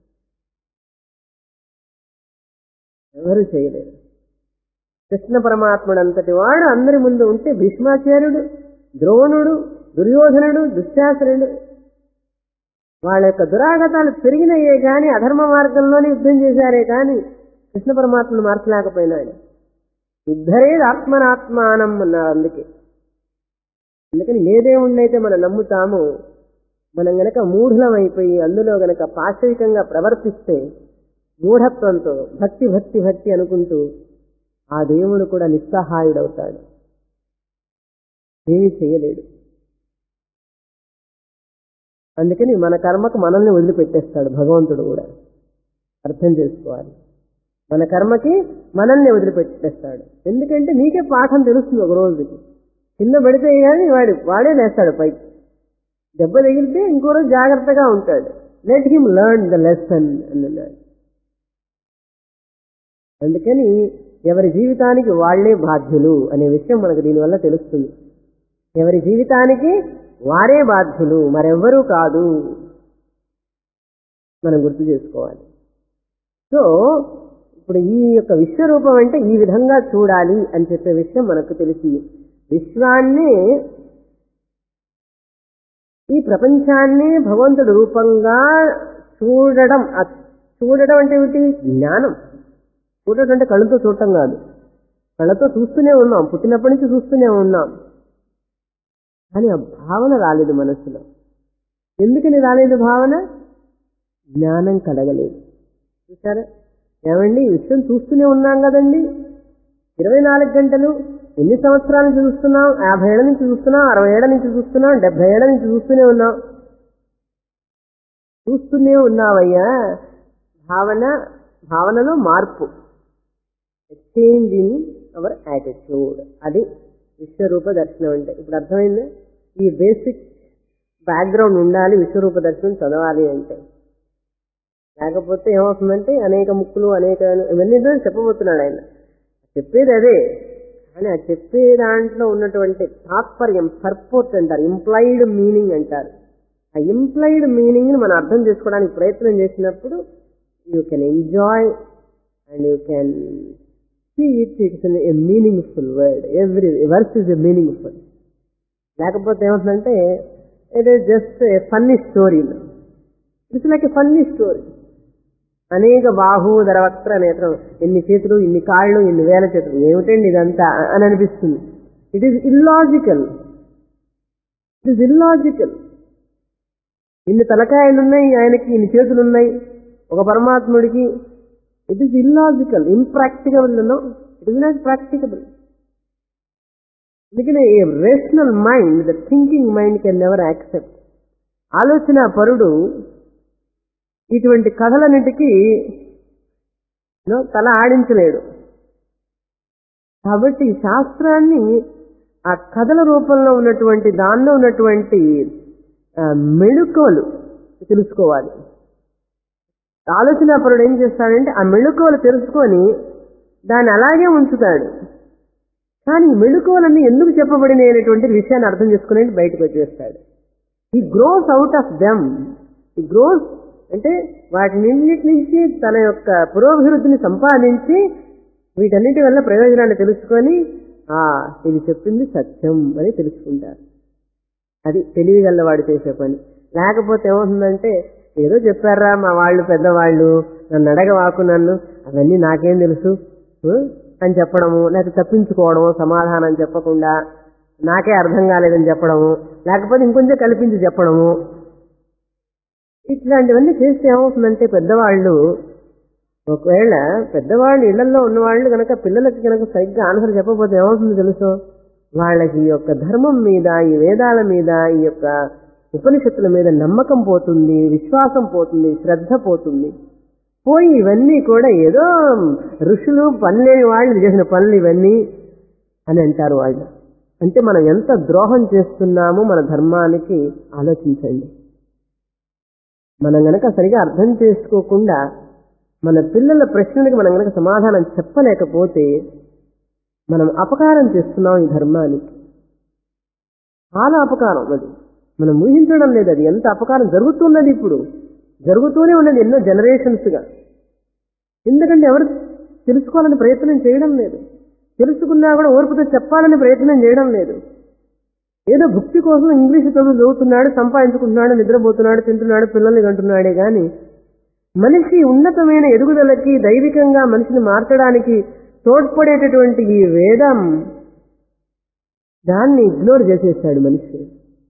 ఎవరు చేయలేరు. కృష్ణ పరమాత్ముడు అంతటి వాడు అందరి ముందు ఉంటే భీష్మాచార్యుడు, ద్రోణుడు, దుర్యోధనుడు, దుశ్శాసనుడు వాళ్ళ యొక్క దురాగతాలు పెరిగినయే కానీ అధర్మ మార్గంలోనే యుద్ధం చేశారే కానీ కృష్ణ పరమాత్మను మార్చలేకపోయినాడు. యుద్ధరేది ఆత్మనాత్మానం అన్నారు. అందుకే అందుకని ఏ దేవుణ్ణైతే మనం నమ్ముతామో మనం గనక మూఢులం అయిపోయి అందులో గనక పాశవికంగా ప్రవర్తిస్తే మూఢత్వంతో భక్తి భక్తి భక్తి అనుకుంటూ ఆ దేవుడు కూడా నిస్సహాయుడవుతాడు, ఏమీ చేయలేడు. అందుకని మన కర్మకు మనల్ని వదిలిపెట్టేస్తాడు భగవంతుడు కూడా. అర్థం చేసుకోవాలి, మన కర్మకి మనల్ని వదిలిపెట్టేస్తాడు. ఎందుకంటే నీకే పాఠం తెలుస్తుంది. ఒక రోజుకి కింద పడితే కానీ వాడు వాడే లేస్తాడు పైకి. దెబ్బ తగిలితే ఇంకో రోజు జాగ్రత్తగా ఉంటాడు. Let him learn the lesson అని అన్నాడు. అందుకని ఎవరి జీవితానికి వాళ్లే బాధ్యులు అనే విషయం మనకు దీనివల్ల తెలుస్తుంది. ఎవరి జీవితానికి వారే బాధ్యులు, మరెవ్వరూ కాదు, మనం గుర్తు చేసుకోవాలి. సో ఇప్పుడు ఈ యొక్క విశ్వరూపం అంటే ఈ విధంగా చూడాలి అని చెప్పే విషయం మనకు తెలిసింది. విశ్వాన్ని, ఈ ప్రపంచాన్ని భగవంతుడి రూపంగా చూడడం. చూడడం అంటే ఏమిటి? జ్ఞానం. చూడటం అంటే కళ్ళతో చూడటం కాదు. కళ్ళతో చూస్తూనే ఉన్నాం, పుట్టినప్పటి నుంచి చూస్తూనే ఉన్నాం, కానీ ఆ భావన రాలేదు మనస్సులో. ఎందుకని రాలేదు భావన? జ్ఞానం కలగలేదు. చూసారా ఏమండి, ఈ విషయం చూస్తూనే ఉన్నాం కదండి, ఇరవై నాలుగు గంటలు ఎన్ని సంవత్సరాల నుంచి చూస్తున్నాం? యాభై ఏళ్ల నుంచి చూస్తున్నాం, అరవై ఏళ్ల నుంచి చూస్తున్నాం, డెబ్బై ఏళ్ల నుంచి చూస్తూనే ఉన్నాం. చూస్తూనే ఉన్నావయ్యా. భావన, భావనలో మార్పు, చేంజ్ ఇన్ అవర్ యాటిట్యూడ్, అది విశ్వరూప దర్శనం అంటే. ఇప్పుడు అర్థమైందా? ఈ బేసిక్ బ్యాక్గ్రౌండ్ ఉండాలి విశ్వరూప దర్శనం చదవాలి అంటే. లేకపోతే ఏమవుతుందంటే అనేక ముక్కులు అనేక ఇవన్నీ చెప్పబోతున్నాడు ఆయన. చెప్పేది అదే, కానీ ఆ చెప్పే దాంట్లో ఉన్నటువంటి తాత్పర్యం పర్పోర్ట్ అంటారు, ఇంప్లైడ్ మీనింగ్ అంటారు. ఆ ఇంప్లైడ్ మీనింగ్ ని మనం అర్థం చేసుకోవడానికి ప్రయత్నం చేసినప్పుడు you can enjoy and you can see it it's a meaningful word. Every verse is a meaningful. లేకపోతే ఏమవుతుందంటే it is just a funny story. It's like a funny story. అనేక బాహు ధరవక్త్ర నేత్రం, ఎన్ని చేతులు ఇన్ని కాళ్ళు ఇన్ని వేల చేతులు, ఏమిటండి ఇదంతా అని అనిపిస్తుంది. It is illogical. It is illogical. ఇన్ని తలకాయలున్నాయి ఆయనకి, ఇన్ని చేతులున్నాయి ఒక పరమాత్ముడికి. It is illogical, impractical. It is not practical. అందుకనే a rational mind, the thinking mind can never accept. ఆలోచన పరుడు ఇటువంటి కథలన్నిటికీ తల ఆడించలేడు. కాబట్టి ఈ శాస్త్రాన్ని ఆ కథల రూపంలో ఉన్నటువంటి దానిలో ఉన్నటువంటి మెళుకువలు తెలుసుకోవాలి. ఆలోచన పరుడు ఏం చేస్తాడంటే ఆ మెళుకువలు తెలుసుకొని దాన్ని అలాగే ఉంచుతాడు. కానీ ఈ మెళుకువలన్నీ ఎందుకు చెప్పబడినాయి అనేటువంటి విషయాన్ని అర్థం చేసుకుని బయటకు వచ్చేస్తాడు. He grows out of them. He grows అంటే వాటినిన్నిటి నుంచి తన యొక్క పురోభివృద్ధిని సంపాదించి వీటన్నిటి వల్ల ప్రయోజనాన్ని తెలుసుకొని ఆ ఇది చెప్పింది సత్యం అని తెలుసుకుంటారు. అది తెలివిగలవాడు చేసే పని. లేకపోతే ఏమవుతుందంటే ఏదో చెప్పారా మా వాళ్ళు పెద్దవాళ్ళు, నన్ను అడగవాకు, నన్ను అవన్నీ నాకేం తెలుసు అని చెప్పడము, లేకపోతే తప్పించుకోవడము, సమాధానం చెప్పకుండా నాకే అర్థం కాలేదని చెప్పడము, లేకపోతే ఇంకొంచెం కల్పించి చెప్పడము. ఇట్లాంటివన్నీ చేస్తే ఏమవుతుందంటే పెద్దవాళ్ళు, ఒకవేళ పెద్దవాళ్ళు ఇళ్లలో ఉన్నవాళ్ళు కనుక పిల్లలకి కనుక సరిగ్గా ఆన్సర్ చెప్పకపోతే ఏమవుతుందో తెలుసు, వాళ్ళకి ఈ యొక్క ధర్మం మీద, ఈ వేదాల మీద, ఈ యొక్క ఉపనిషత్తుల మీద నమ్మకం పోతుంది, విశ్వాసం పోతుంది, శ్రద్ధ పోతుంది. పోయి ఇవన్నీ కూడా ఏదో ఋషులు పనిలేని వాళ్ళు చేసిన పనులు ఇవన్నీ అని అంటారు వాళ్ళు. అంటే మనం ఎంత ద్రోహం చేస్తున్నామో మన ధర్మానికి ఆలోచించండి. మనం గనక సరిగా అర్థం చేసుకోకుండా మన పిల్లల ప్రశ్నలకు మనం గనక సమాధానం చెప్పలేకపోతే మనం అపకారం చేస్తున్నాం ఈ ధర్మానికి. చాలా అపకారం అది. మనం ఊహించడం లేదు అది ఎంత అపకారం జరుగుతున్నది. ఇప్పుడు జరుగుతూనే ఉన్నది ఎన్నో జనరేషన్స్గా. ఎందుకంటే ఎవరు తెలుసుకోవాలని ప్రయత్నం చేయడం లేదు. తెలుసుకున్నా కూడా ఓర్పుతో చెప్పాలని ప్రయత్నం చేయడం లేదు. ఏదో భక్తి కోసం ఇంగ్లీషు చదువు చదువుతున్నాడు, సంపాదించుకుంటున్నాడు, నిద్రపోతున్నాడు, తింటున్నాడు, పిల్లల్ని కంటున్నాడే కానీ మనిషి ఉన్నతమైన ఎదుగుదలకి, దైవికంగా మనిషిని మార్చడానికి తోడ్పడేటటువంటి ఈ వేదం దాన్ని ఇగ్నోర్ చేసేస్తాడు మనిషి.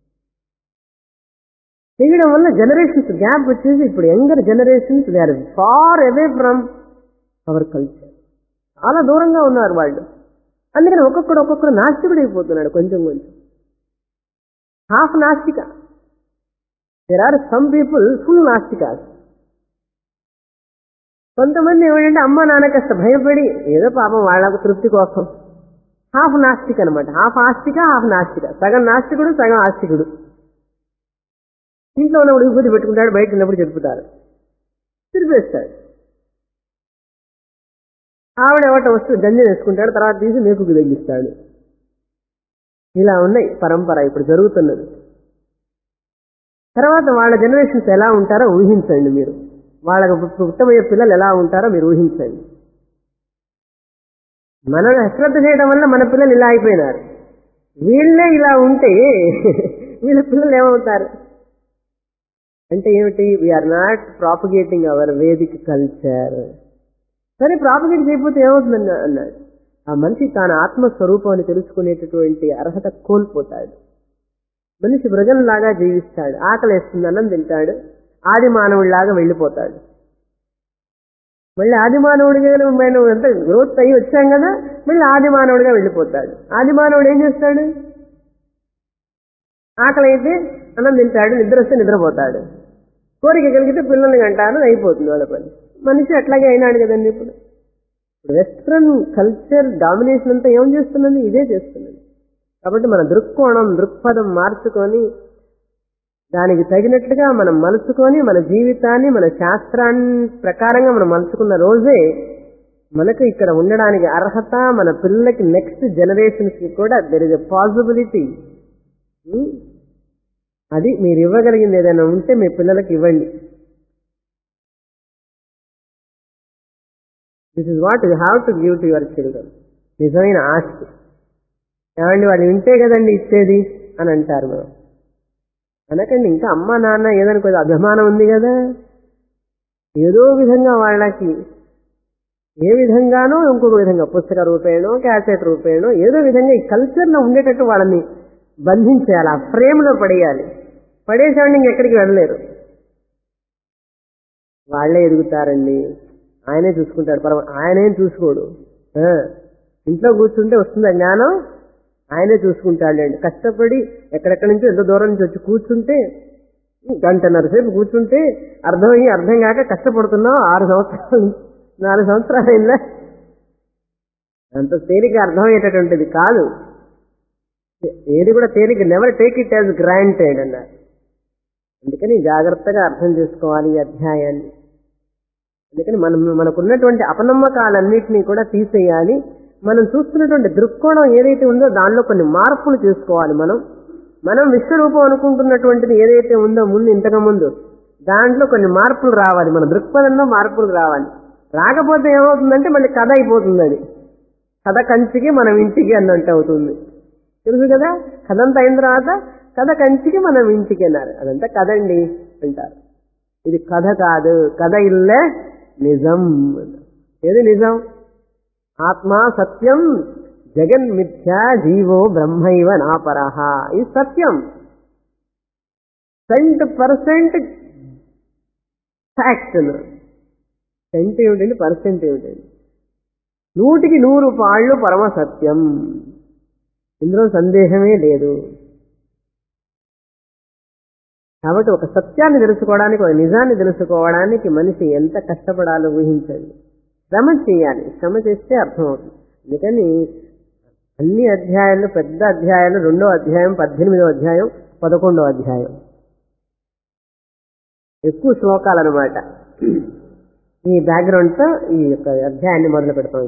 చేయడం వల్ల జనరేషన్స్ గ్యాప్ వచ్చేసి ఇప్పుడు younger generations they are far away from our culture. చాలా దూరంగా ఉన్నారు వాళ్ళు. అందుకని ఒక్కొక్కడు ఒక్కొక్కడు నాస్తికుడు అయిపోతున్నాడు. కొంచెం కొంచెం హాఫ్ నాస్తిక. There are some people full నాస్తికాస్. కొంతమంది ఏమిటంటే అమ్మ నాన్న కాస్త భయపడి ఏదో పాపం వాళ్ళకు తృప్తి కోసం హాఫ్ నాస్తిక అనమాట. హాఫ్ ఆస్తిక, హాఫ్ నాస్తిక. సగం నాస్తికుడు, సగం ఆస్తికుడు. ఇంట్లో ఉన్నప్పుడు విభూతి పెట్టుకుంటాడు, బయట ఉన్నప్పుడు చెప్పుతారు, తిరిపేస్తాడు. ఆవిడ ఎవట వస్తువు గంజి వేసుకుంటాడు, తర్వాత తీసి మేకుకు తగ్గిస్తాడు. ఇలా ఉన్నాయి పరంపర ఇప్పుడు జరుగుతున్నది. తర్వాత వాళ్ళ జనరేషన్స్ ఎలా ఉంటారో ఊహించండి మీరు. వాళ్ళకు పుట్టబోయే పిల్లలు ఎలా ఉంటారో మీరు ఊహించండి. మనం అశ్రద్ధ చేయడం వల్ల మన పిల్లలు ఇలా అయిపోయినారు. వీళ్ళే ఇలా ఉంటే వీళ్ళ పిల్లలు ఏమవుతారు అంటే ఏమిటి? We are not propagating our Vedic culture. సరే ప్రాపగేట్ చేయకపోతే ఏమవుతుందని అన్నాడు. ఆ మనిషి తాను ఆత్మస్వరూపాన్ని తెలుసుకునేటటువంటి అర్హత కోల్పోతాడు. మనిషి మృగంలాగా జీవిస్తాడు. ఆకలి వేస్తుంది, అన్నం తింటాడు, ఆది మానవుడిలాగా వెళ్ళిపోతాడు. మళ్ళీ ఆది మానవుడిగా మనం ఎంత గ్రోత్ అయ్యి వచ్చాం కదా, మళ్ళీ ఆది మానవుడిగా వెళ్ళిపోతాడు. ఆది మానవుడు ఏం చేస్తాడు? ఆకలి అయితే అన్నం తింటాడు, నిద్ర వస్తే నిద్రపోతాడు, కోరిక కలిగితే పిల్లల్ని కంటారు, అయిపోతుంది వాళ్ళ పని. మనిషి అట్లాగే అయినాడు కదండి. ఇప్పుడు ఇప్పుడు వెస్ట్రన్ కల్చర్ డామినేషన్ అంతా ఏం చేస్తున్నది? ఇదే చేస్తున్నది. కాబట్టి మన దృక్కోణం, దృక్పథం మార్చుకొని దానికి తగినట్లుగా మనం మలుచుకొని మన జీవితాన్ని మన శాస్త్రాన్ని ప్రకారంగా మనం మలుచుకున్న రోజే మనకు ఇక్కడ ఉండడానికి అర్హత, మన పిల్లలకి నెక్స్ట్ జనరేషన్స్ కి కూడా దెర్ ఇస్ ఎ పాసిబిలిటీ. అది మీరు ఇవ్వగలిగింది ఏదైనా ఉంటే మీ పిల్లలకి ఇవ్వండి. This is what you have to give to your children. నిజమైన ఆస్తి. ఏమండి వాళ్ళు వింటే కదండి ఇచ్చేది అని అంటారు. మనం అనకండి, ఇంకా అమ్మ నాన్న ఏదైనా కొద్దిగా అభిమానం ఉంది కదా, ఏదో విధంగా వాళ్ళకి ఏ విధంగానో ఇంకొక విధంగా పుస్తక రూపేణో క్యాసెట్ రూపేణో ఏదో విధంగా ఈ కల్చర్లో ఉండేటట్టు వాళ్ళని బంధించేయాలి, ఆ ఫ్రేమ్లో పడేయాలి. పడేసేవాడిని ఇంకెక్కడికి వెళ్ళలేరు. వాళ్లే ఎదుగుతారండి. ఆయనే చూసుకుంటాడు. పరమ ఆయనేం చూసుకోడు. ఇంట్లో కూర్చుంటే వస్తుందా జ్ఞానం? ఆయనే చూసుకుంటాడండి. కష్టపడి ఎక్కడెక్కడి నుంచో ఎంత దూరం నుంచి వచ్చి కూర్చుంటే గంటన్నర సేపు కూర్చుంటే అర్థమయ్యి అర్థం కాక కష్టపడుతున్నావు. ఆరు సంవత్సరాలు నాలుగు సంవత్సరాలు అయిందా? అంత తేలిక అర్థమయ్యేటటువంటిది కాదు. ఏది కూడా తేలిక. Never take it as granted అన్నారు. అందుకని జాగ్రత్తగా అర్థం చేసుకోవాలి ఈ అధ్యాయాన్ని. అందుకని మనం మనకున్నటువంటి అపనమ్మకాలన్నింటినీ కూడా తీసేయాలి. మనం చూస్తున్నటువంటి దృక్కోణం ఏదైతే ఉందో దానిలో కొన్ని మార్పులు చేసుకోవాలి. మనం మనం విశ్వరూపం అనుకుంటున్నటువంటిది ఏదైతే ఉందో ముందు ఇంతకు ముందు దాంట్లో కొన్ని మార్పులు రావాలి. మన దృక్పథంలో మార్పులు రావాలి. రాకపోతే ఏమవుతుందంటే మళ్ళీ కథ అయిపోతుంది. అది కథ కంచికి మనం ఇంటికి అన్నట్టు అవుతుంది. తెలుసు కదా, కథ అంతా అయిన తర్వాత కథ కంచికి మనం ఇంటికి అన్నారు. అదంతా కథ అండి అంటారు. ఇది కథ కాదు. కథ ఇల్లే నిజం. ఏది నిజం? ఆత్మ సత్యం, జగన్ మిథ్యా, జీవో బ్రహ్మైవ నాపరహ. ఇది సత్యం. Cent percent fact. సెంట్ ఏమిటండి, పర్సెంట్ ఏమిటండి? నూటికి నూరు పాళ్ళు పరమ సత్యం. ఇందులో సందేహమే లేదు. కాబట్టి ఒక సత్యాన్ని తెలుసుకోవడానికి, ఒక నిజాన్ని తెలుసుకోవడానికి మనిషి ఎంత కష్టపడాలో ఊహించండి. శ్రమ చేయాలి. శ్రమ చేస్తే అర్థమవుతుంది. అందుకని అన్ని అధ్యాయాలు, పెద్ద అధ్యాయాలు, రెండో అధ్యాయం, పద్దెనిమిదో అధ్యాయం, పదకొండో అధ్యాయం ఎక్కువ శ్లోకాలు అనమాట. ఈ బ్యాక్గ్రౌండ్తో ఈ యొక్క అధ్యాయాన్ని మొదలు పెడతాం.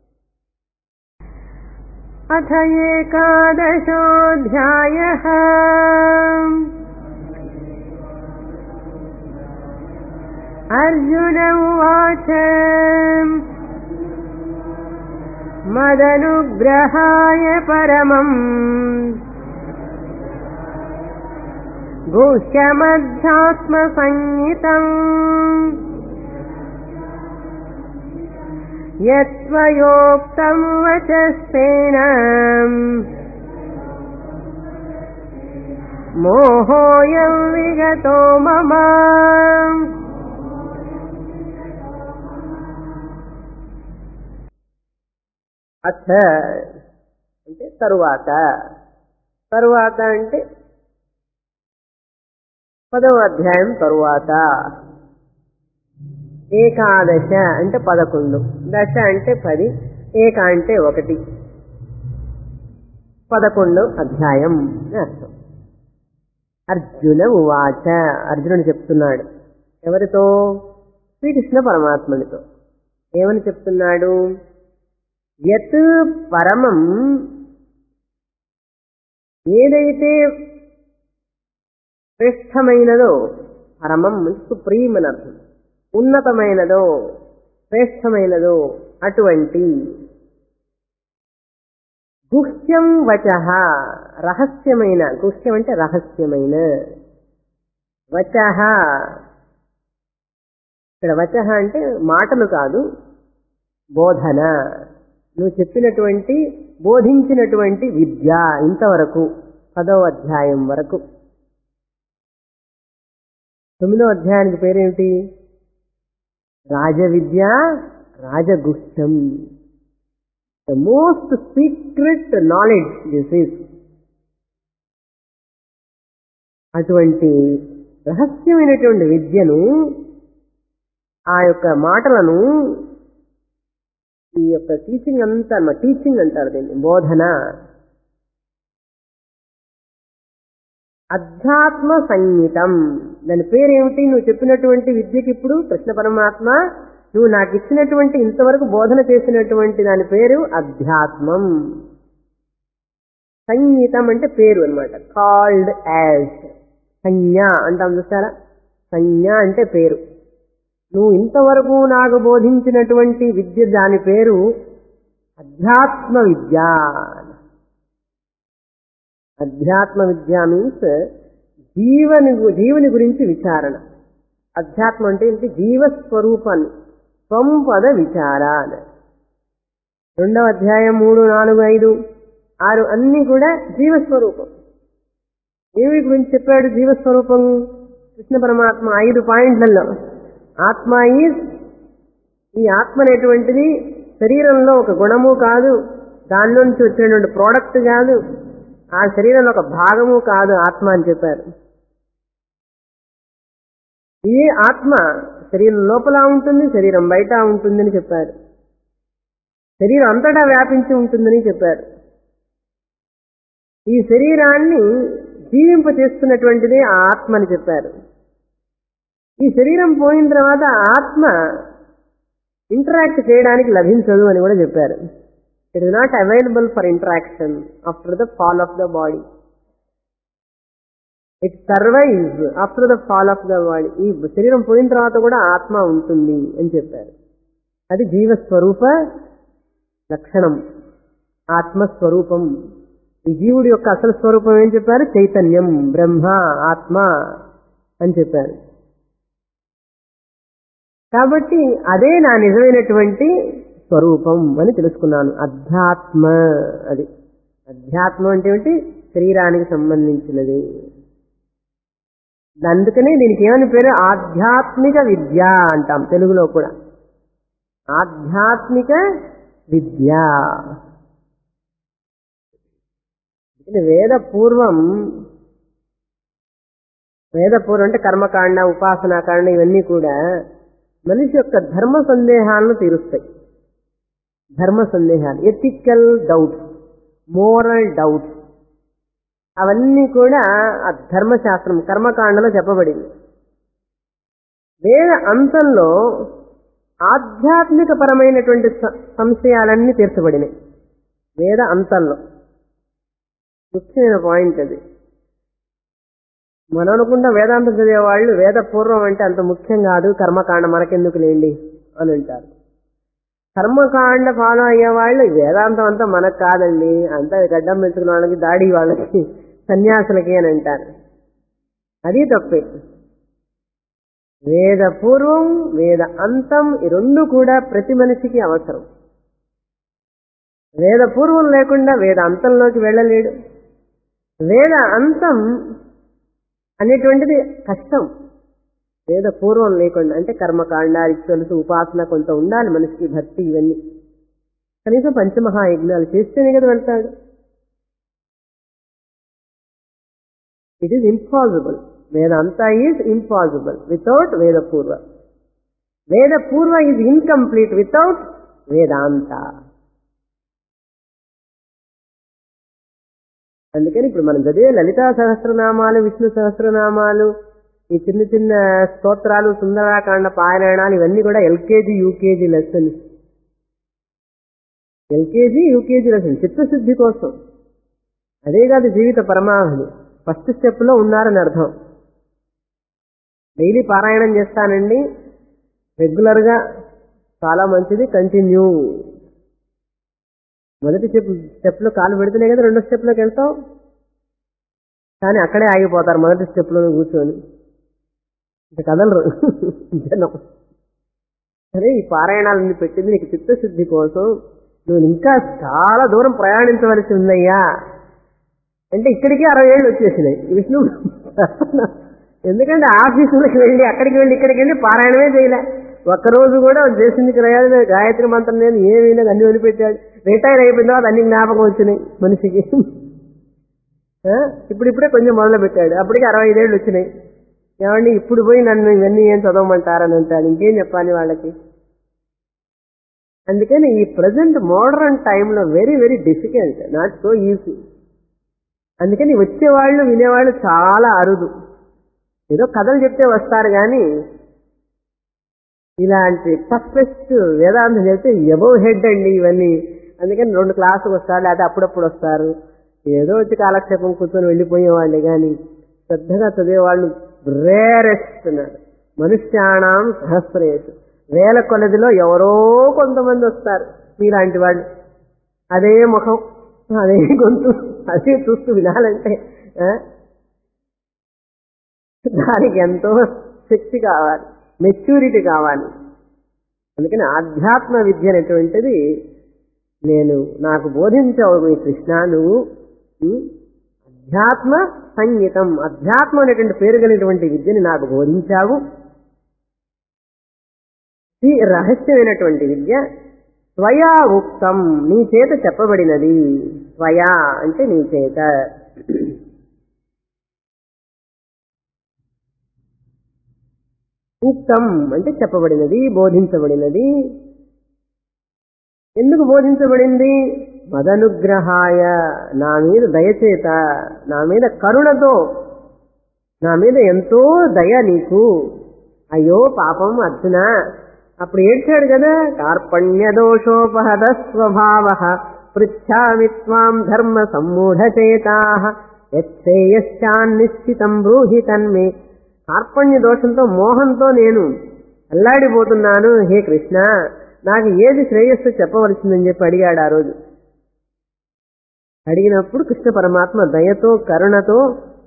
అథ ఏకాదశోऽధ్యాయః అర్జున ఉవాచ మదనుగ్రహాయ పరమం గుహ్యమధ్యాత్మ సంహితం యత్వయోక్తం వచస్తేన మోహోయం విగతో మమ. అథ అంటే తరువాత, తరువాత అంటే పదవ అధ్యాయం తరువాత. ఏకాదశ అంటే పదకొండు, దశ అంటే పది, ఏక అంటే ఒకటి, పదకొండు అధ్యాయం అని అర్థం. అర్జున ఉవాచ, అర్జునుడు చెప్తున్నాడు. ఎవరితో? శ్రీకృష్ణ పరమాత్మునితో. ఏమని చెప్తున్నాడు? యత్ పరమం, ఏదైతే శ్రేష్టమైనదో, పరమం సుప్రీం అని అర్థం, ఉన్నతమైనదో శ్రేష్టమైనదో అటువంటి గుహ్యం వచః, రహస్యమైన, గుహ్యం అంటే రహస్యమైన, వచః ఇక్కడ వచః అంటే మాటలు కాదు, బోధన. నువ్వు చెప్పినటువంటి, బోధించినటువంటి విద్య ఇంతవరకు పదవ అధ్యాయం వరకు. తొమ్మిదో అధ్యాయానికి పేరేమిటి? రాజవిద్య, రాజగుహ్యం. The most secret knowledge this is. అటువంటి రహస్యమైనటువంటి విద్యను, ఆ యొక్క మాటలను, ఈ యొక్క టీచింగ్ అంతా, టీచింగ్ అంటారు దీన్ని, బోధన. అధ్యాత్మ సంగీతం. దాని పేరేమిటి? నువ్వు చెప్పినటువంటి విద్యకి ఇప్పుడు కృష్ణ పరమాత్మ నువ్వు నాకు ఇచ్చినటువంటి ఇంతవరకు బోధన చేసినటువంటి దాని పేరు అధ్యాత్మం. సంగీతం అంటే పేరు అన్నమాట. కాల్డ్ యాజ్ సంజ్ఞ అంటాం చూసారా? సంజ్ఞ అంటే పేరు. నువ్వు ఇంతవరకు నాకు బోధించినటువంటి విద్య దాని పేరు అధ్యాత్మ విద్య. అధ్యాత్మ విద్య మీన్స్ జీవని జీవుని గురించి విచారణ. అధ్యాత్మ అంటే ఏంటి? జీవస్వరూపాన్ని స్వంపద విచార. రెండవ అధ్యాయం మూడు నాలుగు ఐదు ఆరు అన్ని కూడా జీవస్వరూపం. ఏమి గురించి చెప్పాడు జీవస్వరూపం కృష్ణ పరమాత్మ? ఐదు పాయింట్లలో ఆత్మ ఈజ్, ఈ ఆత్మ అనేటువంటిది శరీరంలో ఒక గుణము కాదు, దానిలో నుంచి వచ్చినటువంటి ప్రోడక్ట్ కాదు, ఆ శరీరంలో ఒక భాగము కాదు ఆత్మ అని చెప్పారు. ఈ ఆత్మ శరీరం లోపల ఉంటుంది, శరీరం బయట ఉంటుందని చెప్పారు. శరీరం అంతటా వ్యాపించి ఉంటుందని చెప్పారు. ఈ శరీరాన్ని జీవింపచేస్తున్నటువంటిదే ఆ ఆత్మ అని చెప్పారు. ఈ శరీరం పోయిన తర్వాత ఆత్మ ఇంటరాక్ట్ చేయడానికి లభించదు అని కూడా చెప్పారు. It is not available for interaction after the fall of the body. It survives after the fall of the body. ఈ శరీరం పోయిన తర్వాత కూడా ఆత్మ ఉంటుంది అని చెప్పారు. అది జీవస్వరూప లక్షణం, ఆత్మస్వరూపం. ఈ జీవుడి యొక్క అసలు స్వరూపం ఏం చెప్పారు? చైతన్యం, బ్రహ్మ, ఆత్మ అని చెప్పారు. కాబట్టి అదే నా నిజమైనటువంటి స్వరూపం అని తెలుసుకున్నాను. అధ్యాత్మ. అది అధ్యాత్మ అంటే ఏంటి? శరీరానికి సంబంధించినది. అందుకనే దీనికి ఏమని పేరు? ఆధ్యాత్మిక విద్య అంటాం తెలుగులో కూడా. ఆధ్యాత్మిక విద్య. వేద పూర్వం, వేద పూర్వం అంటే కర్మకాండ, ఉపాసనాకాండ ఇవన్నీ కూడా మనిషి యొక్క ధర్మ సందేహాలను తీరుస్తాయి. ధర్మ సందేహాలు, ఎథికల్ డౌట్స్, మోరల్ డౌట్స్, అవన్నీ కూడా ఆ ధర్మశాస్త్రం కర్మకాండలో చెప్పబడింది. వేద అంతంలో ఆధ్యాత్మిక పరమైనటువంటి సంశయాలన్నీ తీర్చబడినాయి వేద అంతంలో. ముఖ్యమైన పాయింట్ అది. మనం అనుకుంటా వేదాంతం చదివేవాళ్ళు వేద పూర్వం అంటే అంత ముఖ్యం కాదు, కర్మకాండ మనకెందుకు లేండి అని అంటారు. కర్మకాండ ఫాలో అయ్యేవాళ్ళు వేదాంతం అంతా మనకు కాదండి, అంతా గడ్డం పెంచుకున్న వాళ్ళకి, దాడి వాళ్ళకి, సన్యాసులకి అని అంటారు. అది తప్పే. వేద పూర్వం వేద అంతం ఈ రెండు కూడా ప్రతి మనిషికి అవసరం. వేద పూర్వం లేకుండా వేద అంతంలోకి వెళ్ళలేడు. వేద అంతం అనేటువంటిది కష్టం. వేద పూర్వం లేకుండా అంటే కర్మకాండ, రిచువల్స్, ఉపాసన కొంత ఉండాలి మనిషికి, భక్తి, ఇవన్నీ కనీసం పంచమహాయజ్ఞాలు చేస్తేనే కదా వెళ్తాడు. It is impossible. Vedanta is impossible without Veda పూర్వ. వేద పూర్వ ఈజ్ ఇన్కంప్లీట్ వితౌట్ వేదాంత. అందుకని ఇప్పుడు మనం చదివే లలితా సహస్రనామాలు, విష్ణు సహస్రనామాలు, ఈ చిన్న చిన్న స్తోత్రాలు, సుందరాకాండ పారాయణాలు ఇవన్నీ కూడా LKG UKG lessons. LKG UKG lesson చిత్తశుద్ధి కోసం. అదే కాదు జీవిత పరమావధి. ఫస్ట్ స్టెప్ లో ఉన్నారని అర్థం. డైలీ పారాయణం చేస్తానండి, రెగ్యులర్ గా, చాలా మంచిది, కంటిన్యూ. మొదటి స్టెప్ స్టెప్ లో కాలు పెడితేనే కదా రెండో స్టెప్ లోకి వెళ్తాం. కానీ అక్కడే ఆగిపోతారు మొదటి స్టెప్ లో కూర్చొని, ఇంకా కదలరు జనం. సరే, ఈ పారాయణాలన్నీ పెట్టింది నీకు చిత్తశుద్ధి కోసం, నువ్వు ఇంకా చాలా దూరం ప్రయాణించవలసి ఉందయ్యా అంటే ఇక్కడికి అరవై ఏళ్ళు వచ్చేసినాయి విష్ణు. ఎందుకంటే ఆఫీసులకు వెళ్ళి అక్కడికి వెళ్ళి ఇక్కడికి వెళ్ళి పారాయణమే చేయలే. ఒక్కరోజు కూడా చేసింది క్రయాలు, గాయత్రి మంత్రం లేదు, ఏమీ లేదు, అన్ని వదిలిపెట్టాడు. రిటైర్ అయిపోయిన తర్వాత అన్ని జ్ఞాపకం వచ్చినాయి మనిషికి. ఇప్పుడిప్పుడే కొంచెం మొదలు పెట్టాడు, అప్పటికి అరవై ఐదేళ్ళు వచ్చినాయి. ఏమండి ఇప్పుడు పోయి నన్ను ఇవన్నీ ఏం చదవమంటారని అంటాడు. ఇంకేం చెప్పాలి వాళ్ళకి? అందుకని ఈ ప్రజెంట్ మోడర్న్ టైంలో very very difficult, not so easy. అందుకని వచ్చేవాళ్ళు వినేవాళ్ళు చాలా అరుదు. ఏదో కథలు చెప్తే వస్తారు కానీ ఇలాంటి టఫెస్ట్ వేదాంతం చెప్తే ఎబవ్ హెడ్ అండి ఇవన్నీ. అందుకని రెండు క్లాసులకు వస్తారు, లేకపోతే అప్పుడప్పుడు వస్తారు, ఏదో వచ్చి కాలక్షేపం కూర్చొని వెళ్ళిపోయేవాళ్ళే కానీ శ్రద్ధగా చదివేవాళ్ళు రేరెస్ట్ అన్నారు. మనుష్యాణం సహస్రేషు, వేల కొలదిలో ఎవరో కొంతమంది వస్తారు మీలాంటి వాళ్ళు. అదే ముఖం, అదే గొంతు, అదే చూస్తూ వినాలంటే దానికి ఎంతో శక్తి కావాలి, మెచ్యూరిటీ కావాలి. అందుకని ఆధ్యాత్మ విద్య అనేటువంటిది నేను నాకు బోధించావు కృష్ణ, నువ్వు అధ్యాత్మ సంగీతం, అధ్యాత్మ అనేటువంటి పేరు కలిగినటువంటి విద్యని నాకు బోధించావు. ఈ రహస్యమైనటువంటి విద్య స్వయా ఉక్తం, నీ చేత చెప్పబడినది. స్వయా అంటే నీ చేత. ఉక్తం అంటే చెప్పబడినది, బోధించబడినది. ఎందుకు బోధించబడింది? మదనుగ్రహాయ, నా మీద దయచేత, నా మీద కరుణతో, నా మీద ఎంతో దయ నీకు. అయ్యో పాపం అర్జున, అప్పుడు ఏడ్చాడు కదా, కార్పణ్య దోషోపహద స్వభావ పృచ్ఛామి త్వాం ధర్మ సమ్మూఢచేతా యశ్చేయశ్చాన్నిశ్చితం బ్రూహి తన్మే. కార్పణ్య దోషంతో, మోహంతో నేను అల్లాడిపోతున్నాను. హే కృష్ణ, నాకు ఏది శ్రేయస్సు చెప్పవలసిందని చెప్పి అడిగాడు ఆ రోజు. అడిగినప్పుడు కృష్ణ పరమాత్మ దయతో కరుణతో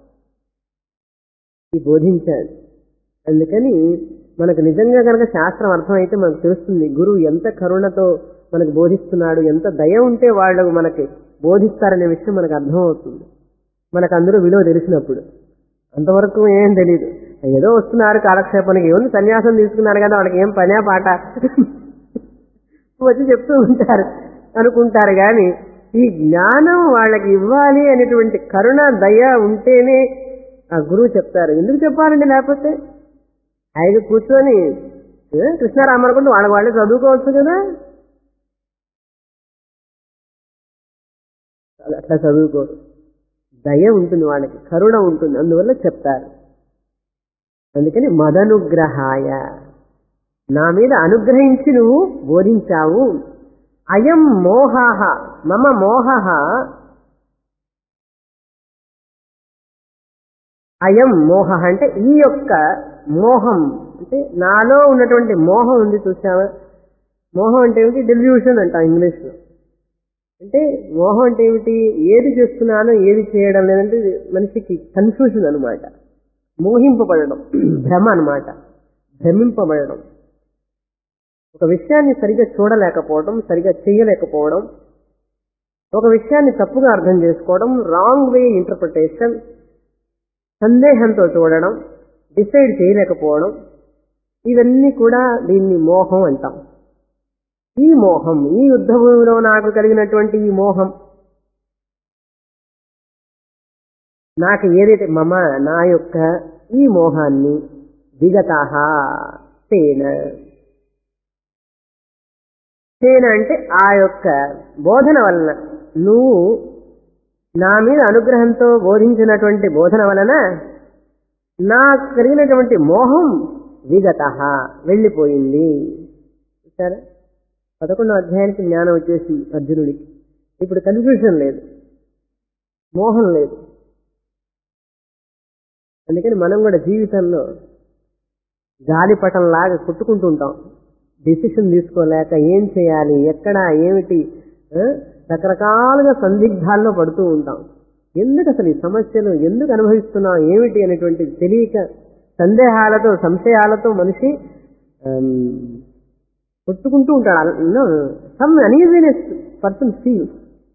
ఈ బోధించాడు. అందుకని మనకు నిజంగా కనుక శాస్త్రం అర్థమైతే మనకు తెలుస్తుంది గురువు ఎంత కరుణతో మనకు బోధిస్తున్నాడు, ఎంత దయ ఉంటే వాళ్ళు మనకి బోధిస్తారనే విషయం మనకు అర్థమవుతుంది. మనకు అందరూ విలువ తెలిసినప్పుడు. అంతవరకు ఏం తెలియదు, ఏదో వస్తున్నారు కాలక్షేపానికి, ఏముంది సన్యాసం తీసుకున్నారు కదా వాళ్ళకి ఏం పనే పాట వచ్చి చెప్తూ ఉంటారు అనుకుంటారు. కానీ ఈ జ్ఞానం వాళ్ళకి ఇవ్వాలి అనేటువంటి కరుణ దయ ఉంటేనే ఆ గురువు చెప్తారు. ఎందుకు చెప్పాలండి? లేకపోతే ఆయన కూర్చొని కృష్ణారామ అనుకుంటూ వాళ్ళ వాళ్ళే చదువుకోవచ్చు కదా, అట్లా చదువుకోరు. దయ ఉంటుంది వాళ్ళకి, కరుణ ఉంటుంది, అందువల్ల చెప్తారు. అందుకని మదనుగ్రహాయ, నా మీద అనుగ్రహించి నువ్వు బోధించావు. అయం మోహ, మమ మోహ, అయం మోహ అంటే ఈ యొక్క మోహం, అంటే నాలో ఉన్నటువంటి మోహం ఉంది చూసావా. మోహం అంటే ఏమిటి? డెల్యూషన్ అంటాం ఇంగ్లీష్లో. అంటే మోహం అంటే ఏమిటి? ఏది చేస్తున్నానో ఏది చేయడం లేదంటే మనిషికి కన్ఫ్యూజన్ అనమాట, మోహింపబడడం, భ్రమ అనమాట, భ్రమింపబడడం. ఒక విషయాన్ని సరిగా చూడలేకపోవడం, సరిగా చేయలేకపోవడం, ఒక విషయాన్ని తప్పుగా అర్థం చేసుకోవడం, రాంగ్ వే ఇంటర్ప్రిటేషన్, సందేహంతో చూడడం, డిసైడ్ చేయలేకపోవడం, ఇవన్నీ కూడా దీన్ని మోహం అంటాం. ఈ మోహం, ఈ యుద్ధ భూమిలో నాకు కలిగినటువంటి ఈ మోహం, నాకు ఏదైతే మమ నా యొక్క ఈ మోహాన్ని విగతః తేన, తేన అంటే ఆ యొక్క బోధన వలన, నువ్వు నా మీద అనుగ్రహంతో బోధించినటువంటి బోధన వలన నాకు కలిగినటువంటి మోహం విగతః వెళ్ళిపోయింది. సరే, పదకొండో అధ్యాయానికి జ్ఞానం వచ్చేసింది అర్జునుడికి. ఇప్పుడు కన్ఫ్యూజన్ లేదు, మోహం లేదు. అందుకని మనం కూడా జీవితంలో గాలిపటంలాగా కొట్టుకుంటూ ఉంటాం, డిసిషన్ తీసుకోలేక ఏం చేయాలి, ఎక్కడ ఏమిటి, రకరకాలుగా సందిగ్ధాల్లో పడుతూ ఉంటాం. ఎందుకు అసలు ఈ సమస్యలు ఎందుకు అనుభవిస్తున్నాం ఏమిటి అనేటువంటి తెలియక సందేహాలతో సంశయాలతో మనిషి కొట్టుకుంటూ ఉంటాడు. Some uneasiness person feels.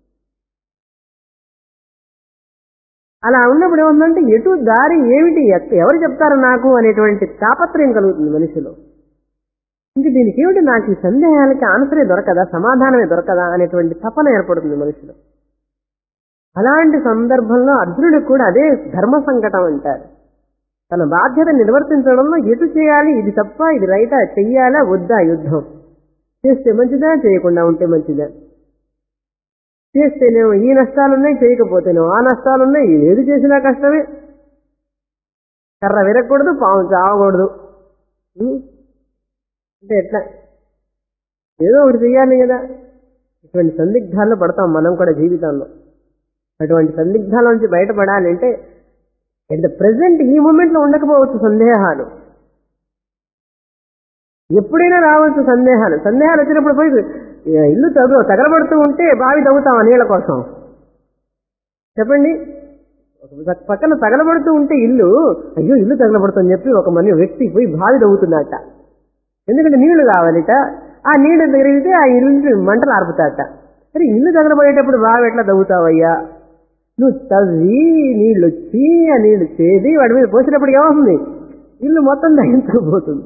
అలా ఉన్నప్పుడు ఏముందంటే ఎటు దారి ఏమిటి, ఎవరు చెప్తారు నాకు అనేటువంటి తాపత్రయం కలుగుతుంది మనిషిలో. ఇంక దీనికి ఏమిటి, నాకు ఈ సందేహాలకి ఆన్సరే దొరకదా, సమాధానమే దొరకదా అనేటువంటి తపన ఏర్పడుతుంది మనిషిలో. అలాంటి సందర్భంలో అర్జునుడికి కూడా అదే ధర్మ సంకటం అంటారు. తన బాధ్యత నిర్వర్తించడంలో ఎటు చేయాలి, ఇది తప్ప ఇది రైటా, చెయ్యాలా వద్దా, యుద్ధం చేస్తే మంచిదా చేయకుండా ఉంటే మంచిదా, చేస్తేనేమో ఈ నష్టాలున్నాయి, చేయకపోతేనేమో ఆ నష్టాలున్నాయి. ఏది చేసినా కష్టమే. కర్ర విరగకూడదు, పాము చావకూడదు. అంటే ఎట్లా? ఏదో ఒకటి చెయ్యాలి కదా. ఇటువంటి సందిగ్ధాల్లో పడతాం మనం కూడా జీవితంలో. అటువంటి సందిగ్ధాల నుంచి బయటపడాలి అంటే ఎట్ ద ప్రెసెంట్ ఈ మూమెంట్లో ఉండకపోవచ్చు సందేహాలు, ఎప్పుడైనా రావచ్చు సందేహాలు. సందేహాలు వచ్చినప్పుడు పోయి ఇల్లు తగు తగలబడుతూ ఉంటే బావి తవ్వుతాం నీళ్ళ కోసం, చెప్పండి. పక్కన తగలబడుతూ ఉంటే ఇల్లు, అయ్యో ఇల్లు తగలబడుతుందని చెప్పి ఒక మన వ్యక్తి పోయి బావి తవ్వుతున్నట్ట. ఎందుకంటే నీళ్లు కావాలిట. ఆ నీళ్లు తిరిగితే ఆ ఇల్లు మంటలు ఆర్పుతాట. సరే ఇల్లు తగలబడేటప్పుడు బావి ఎట్లా తవ్వుతావయ్యా? నువ్వు తవ్వి నీళ్ళు వచ్చి ఆ నీళ్లు చేసి వాడి మీద పోసినప్పుడు ఏమవుతుంది? ఇల్లు మొత్తం దహించకపోతుంది,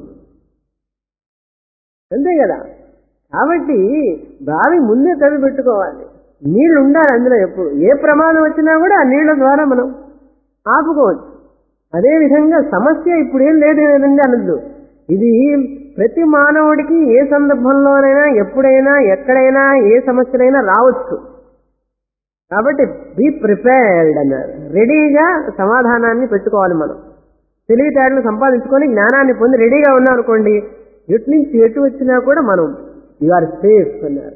అంతే కదా. కాబట్టి బావి ముందే తవ్వి పెట్టుకోవాలి, నీళ్లు ఉండాలి అందులో. ఎప్పుడు ఏ ప్రమాదం వచ్చినా కూడా ఆ నీళ్ల ద్వారా మనం ఆపుకోవచ్చు. అదేవిధంగా సమస్య ఇప్పుడు ఏం లేదు కదండి అనద్దు. ఇది ప్రతి మానవుడికి ఏ సందర్భంలోనైనా, ఎప్పుడైనా, ఎక్కడైనా, ఏ సమస్యలైనా రావచ్చు. కాబట్టి బీ ప్రిపేర్డ్ అన్నారు. రెడీగా సమాధానాన్ని పెట్టుకోవాలి. మనం తెలివితేటలు సంపాదించుకొని జ్ఞానాన్ని పొంది రెడీగా ఉన్నాం అనుకోండి, ఎటు నుంచి ఎటు వచ్చినా కూడా మనం యు ఆర్ సేఫ్ అన్నారు.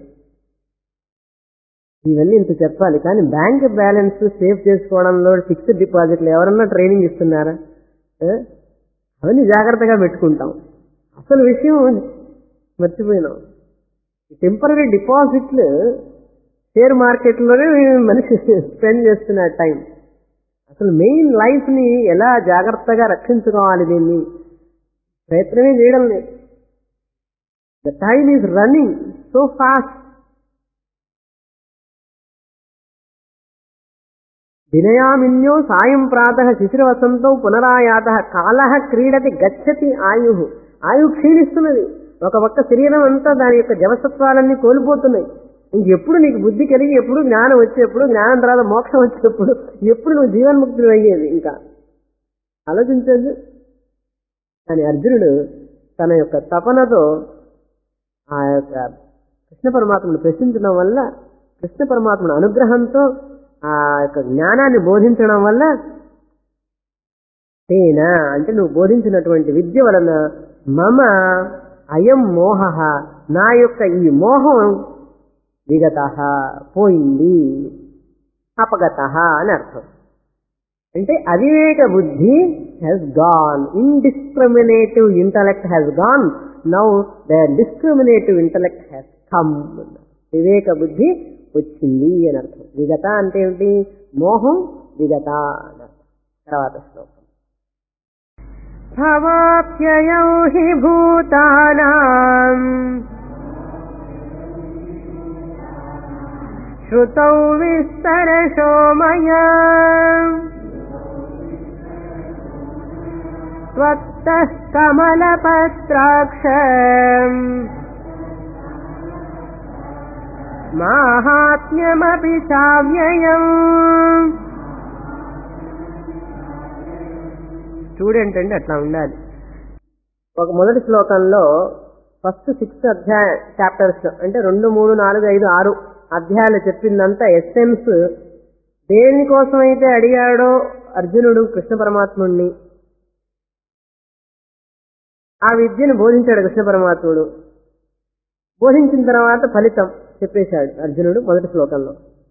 ఇవన్నీ ఇంత చెప్పాలి. కానీ బ్యాంక్ బ్యాలెన్స్ సేవ్ చేసుకోవడంలో ఫిక్స్డ్ డిపాజిట్లు ఎవరన్నా ట్రైనింగ్ ఇస్తున్నారా? అవన్నీ జాగ్రత్తగా పెట్టుకుంటాం. అసలు విషయం మర్చిపోయినాం. టెంపరీ డిపాజిట్లు షేర్ మార్కెట్లోనే మనిషి స్పెండ్ చేస్తున్న టైం. అసలు మెయిన్ లైఫ్ని ఎలా జాగ్రత్తగా రక్షించుకోవాలి, దీన్ని ప్రయత్నమే చేయడం లేదు. The time is running so fast. దినయామిన్యో సాయం ప్రాతః శిశిరవసంతో పునరాయాత కాలః క్రీడతి గచ్చతి ఆయు. ఆయు క్షీణిస్తున్నది. ఒక పక్క శరీరం అంతా దాని యొక్క జవసత్వాలన్నీ కోల్పోతున్నాయి. ఇంకెప్పుడు నీకు బుద్ధి కలిగి, ఎప్పుడు జ్ఞానం వచ్చేప్పుడు, జ్ఞానం తర్వాత మోక్షం వచ్చేప్పుడు, ఎప్పుడు నువ్వు జీవన్ముక్తుడు అయ్యేది ఇంకా ఆలోచించద్దు. కానీ అర్జునుడు తన యొక్క తపనతో ఆ యొక్క కృష్ణ పరమాత్మను ప్రశ్నించడం వల్ల, కృష్ణ పరమాత్మను అనుగ్రహంతో ఆ యొక్క జ్ఞానాన్ని బోధించడం వల్ల, తేనా అంటే నువ్వు బోధించినటువంటి విద్య వలన మమ అయం మోహ, నా యొక్క ఈ మోహం విగత పోయింది, అపగత అని అర్థం. అంటే అవివేక బుద్ధి has gone, indiscriminative intellect has gone, now the discriminative intellect has come. వివేక బుద్ధి వచ్చింది అని అర్థం. విగత అంటే ఏమిటి? మోహం విగత అని అర్థం. తర్వాత శ్లోకం. భవాప్యయౌ హి భూతానాం శ్రుతౌ విస్తరశో మయా త్వత్తః కమలపత్రాక్షం మాహాత్మ్యమపి చావ్యయం. స్టూడెంట్ అంటే అట్లా ఉండాలి. ఒక మొదటి శ్లోకంలో ఫస్ట్ సిక్స్ అధ్యాయ చాప్టర్స్ అంటే రెండు మూడు నాలుగు ఐదు ఆరు అధ్యాయాలు చెప్పిందంతా ఎస్సెన్స్. దేనికోసమైతే అడిగాడో అర్జునుడు కృష్ణ పరమాత్ముడిని, ఆ విద్యను బోధించాడు కృష్ణ పరమాత్ముడు. బోధించిన తర్వాత ఫలితం చెప్పేశాడు అర్జునుడు మొదటి శ్లోకంలో.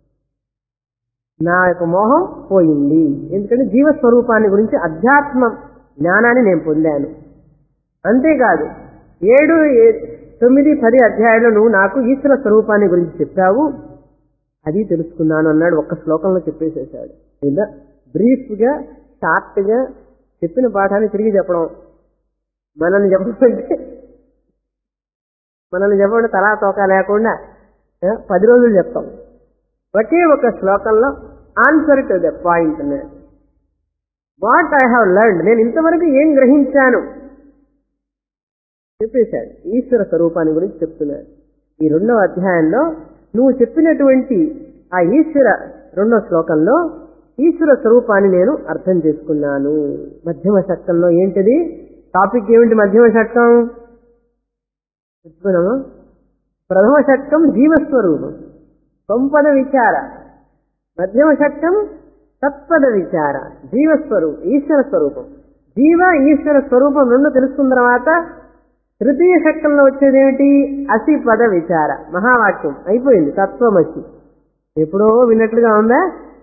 నా యొక్క మోహం పోయింది, ఎందుకంటే జీవస్వరూపాన్ని గురించి అధ్యాత్మ జ్ఞానాన్ని నేను పొందాను. అంతేకాదు ఏడు తొమ్మిది పది అధ్యాయాలు నువ్వు నాకు ఈశ్వర స్వరూపాన్ని గురించి చెప్పావు, అది తెలుసుకున్నాను అన్నాడు. ఒక్క శ్లోకంలో చెప్పేసేసాడు. లేదా బ్రీఫ్గా షార్ట్గా చెప్పిన పాఠాన్ని తిరిగి చెప్పడం. మనల్ని చెప్పమంటే మనల్ని చెప్పండి తలా తోక లేకుండా పది రోజులు చెప్తాం. ఒకే ఒక శ్లోకంలో ఆన్సర్ టు ద పాయింట్ అన్నాడు. వాట్ ఐ హ్యావ్ లెర్న్డ్, నేను ఇంతవరకు ఏం గ్రహించాను చెప్పేశాడు. ఈశ్వర స్వరూపాన్ని గురించి చెప్తున్నాడు. ఈ రెండవ అధ్యాయంలో నువ్వు చెప్పినటువంటి ఆ ఈశ్వర రెండవ శ్లోకంలో ఈశ్వర స్వరూపాన్ని నేను అర్థం చేసుకున్నాను. మధ్యమ షట్కంలో ఏంటిది టాపిక్? ఏమిటి మధ్యమ షట్కం? చెప్పుకున్నాము. ప్రథమ షట్కం జీవస్వరూపం, సంపద విచార, మధ్యమ షట్కం తత్పద విచార, జీవస్వరూపం, ఈశ్వర స్వరూపం. జీవ ఈశ్వర స్వరూపం రెండు తెలుసుకున్న తర్వాత తృతీయ షట్కంలో వచ్చేది ఏమిటి? అసి పద విచార, మహావాక్యం అయిపోయింది. తత్వమసి ఎప్పుడో విన్నట్లుగా ఉందా?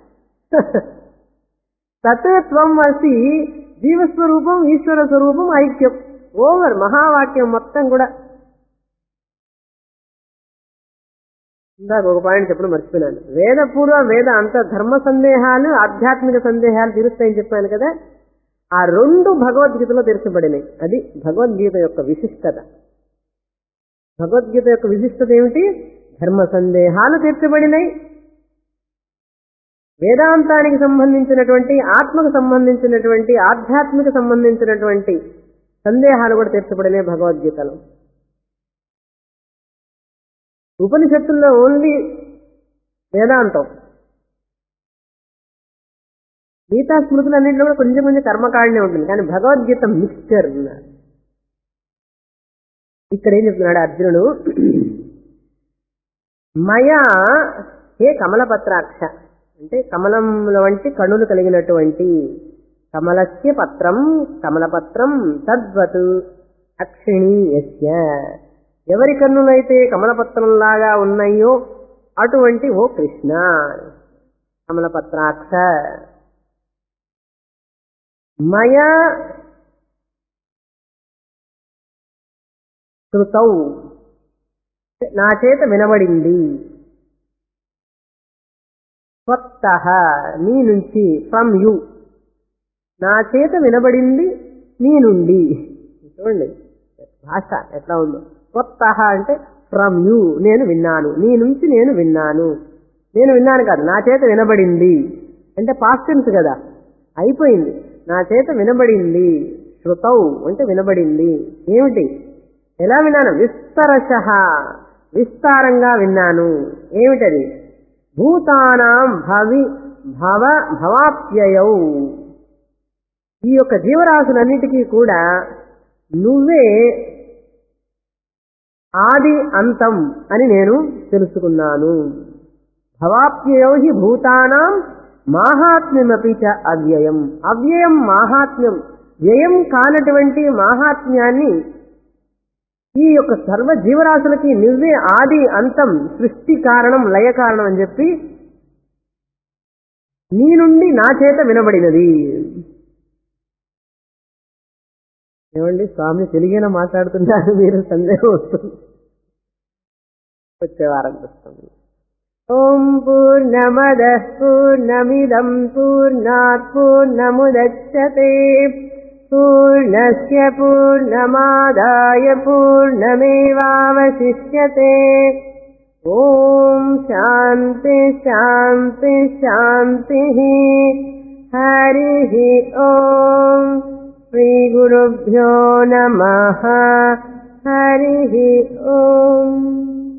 తత్వం అసి, జీవస్వరూపం ఈశ్వర స్వరూపం ఐక్యం, ఓవర్. మహావాక్యం మొత్తం కూడా. ఇందాక ఒక పాయింట్ చెప్పడం మర్చిపోయినాను. వేద పూర్వ వేద అంత ధర్మ సందేహాలు ఆధ్యాత్మిక సందేహాలు తీరుస్తాయని చెప్పాను కదా, ఆ రెండు భగవద్గీతలో తీర్చబడినాయి. అది భగవద్గీత యొక్క విశిష్టత. భగవద్గీత యొక్క విశిష్టత ఏమిటి? ధర్మ సందేహాలు తీర్చబడినాయి, వేదాంతానికి సంబంధించినటువంటి, ఆత్మకు సంబంధించినటువంటి, ఆధ్యాత్మిక సంబంధించినటువంటి సందేహాలు కూడా తీర్చబడినాయి భగవద్గీతలో. ఉపనిషత్తుల్లో ఓన్లీ వేదాంతం, గీతా స్మృతులన్నింటిలో కూడా కొంచెం కొంచెం కర్మకాండే ఉంటుంది, కానీ భగవద్గీత మిక్స్చర్ ఉన్నారు. ఇక్కడ ఏం చెప్తున్నాడు అర్జునుడు? మయా హే కమలపత్రాక్ష, అంటే కమలముల వంటి కణులు కలిగినటువంటి, కమలస్య పత్రం కమలపత్రం తద్వత్ అక్షిణీ యస్య, ఎవరి కన్నులైతే కమలపత్రంలాగా ఉన్నాయో అటువంటి ఓ కృష్ణ కమలపత్రాక్ష. మయా శ్రుతౌ, నా చేత వినబడింది, స్వత్తః నీ నుంచి, ఫ్రమ్ యూ, నా చేత వినబడింది నీ నుండి. చూడండి భాష ఎట్లా ఉందో. స్వత్తః అంటే ఫ్రమ్ యూ, నేను విన్నాను, నీ నుంచి నేను విన్నాను. నేను విన్నాను కాదు, నా చేత వినబడింది అంటే పాస్ట్ టెన్స్ కదా, అయిపోయింది. నా చేత వినబడింది. శ్రుతౌ అంటే వినబడింది. ఏమిటి? ఎలా విన్నాను? విస్తరశః, విస్తారంగా విన్నాను. ఏమిటది? భూతానాం భవి భవ భవాప్యయౌ, ఈ యొక్క జీవరాశులన్నిటికీ కూడా నువ్వే ఆది అంతం అని నేను తెలుసుకున్నాను. భవాప్యయౌ హి భూతానాం మాహాత్మ్యమపి చ అవ్యయం, అవ్యయం మాహాత్మ్యం, వ్యయం కానటువంటి మాహాత్మ్యాన్ని ఈ యొక్క సర్వ జీవరాశులకి నువ్వే ఆది అంతం, సృష్టి కారణం లయ కారణం అని చెప్పి నీ నుండి నా చేత వినబడినది. ఏమండి స్వామి తెలుగేనా మాట్లాడుతున్నారు మీరు? సందేహం వస్తుంది. వచ్చే వారం చూస్తాము. ఓం పూర్ణమదః పూర్ణమిదం పూర్ణాత్ పూర్ణముదచ్యతే పూర్ణస్య పూర్ణమాదాయ పూర్ణమేవావశిష్యతే. ఓం శాంతి శాంతి శాంతి. హరి ఓం. శ్రీ గురుభ్యో నమః. హరి ఓం.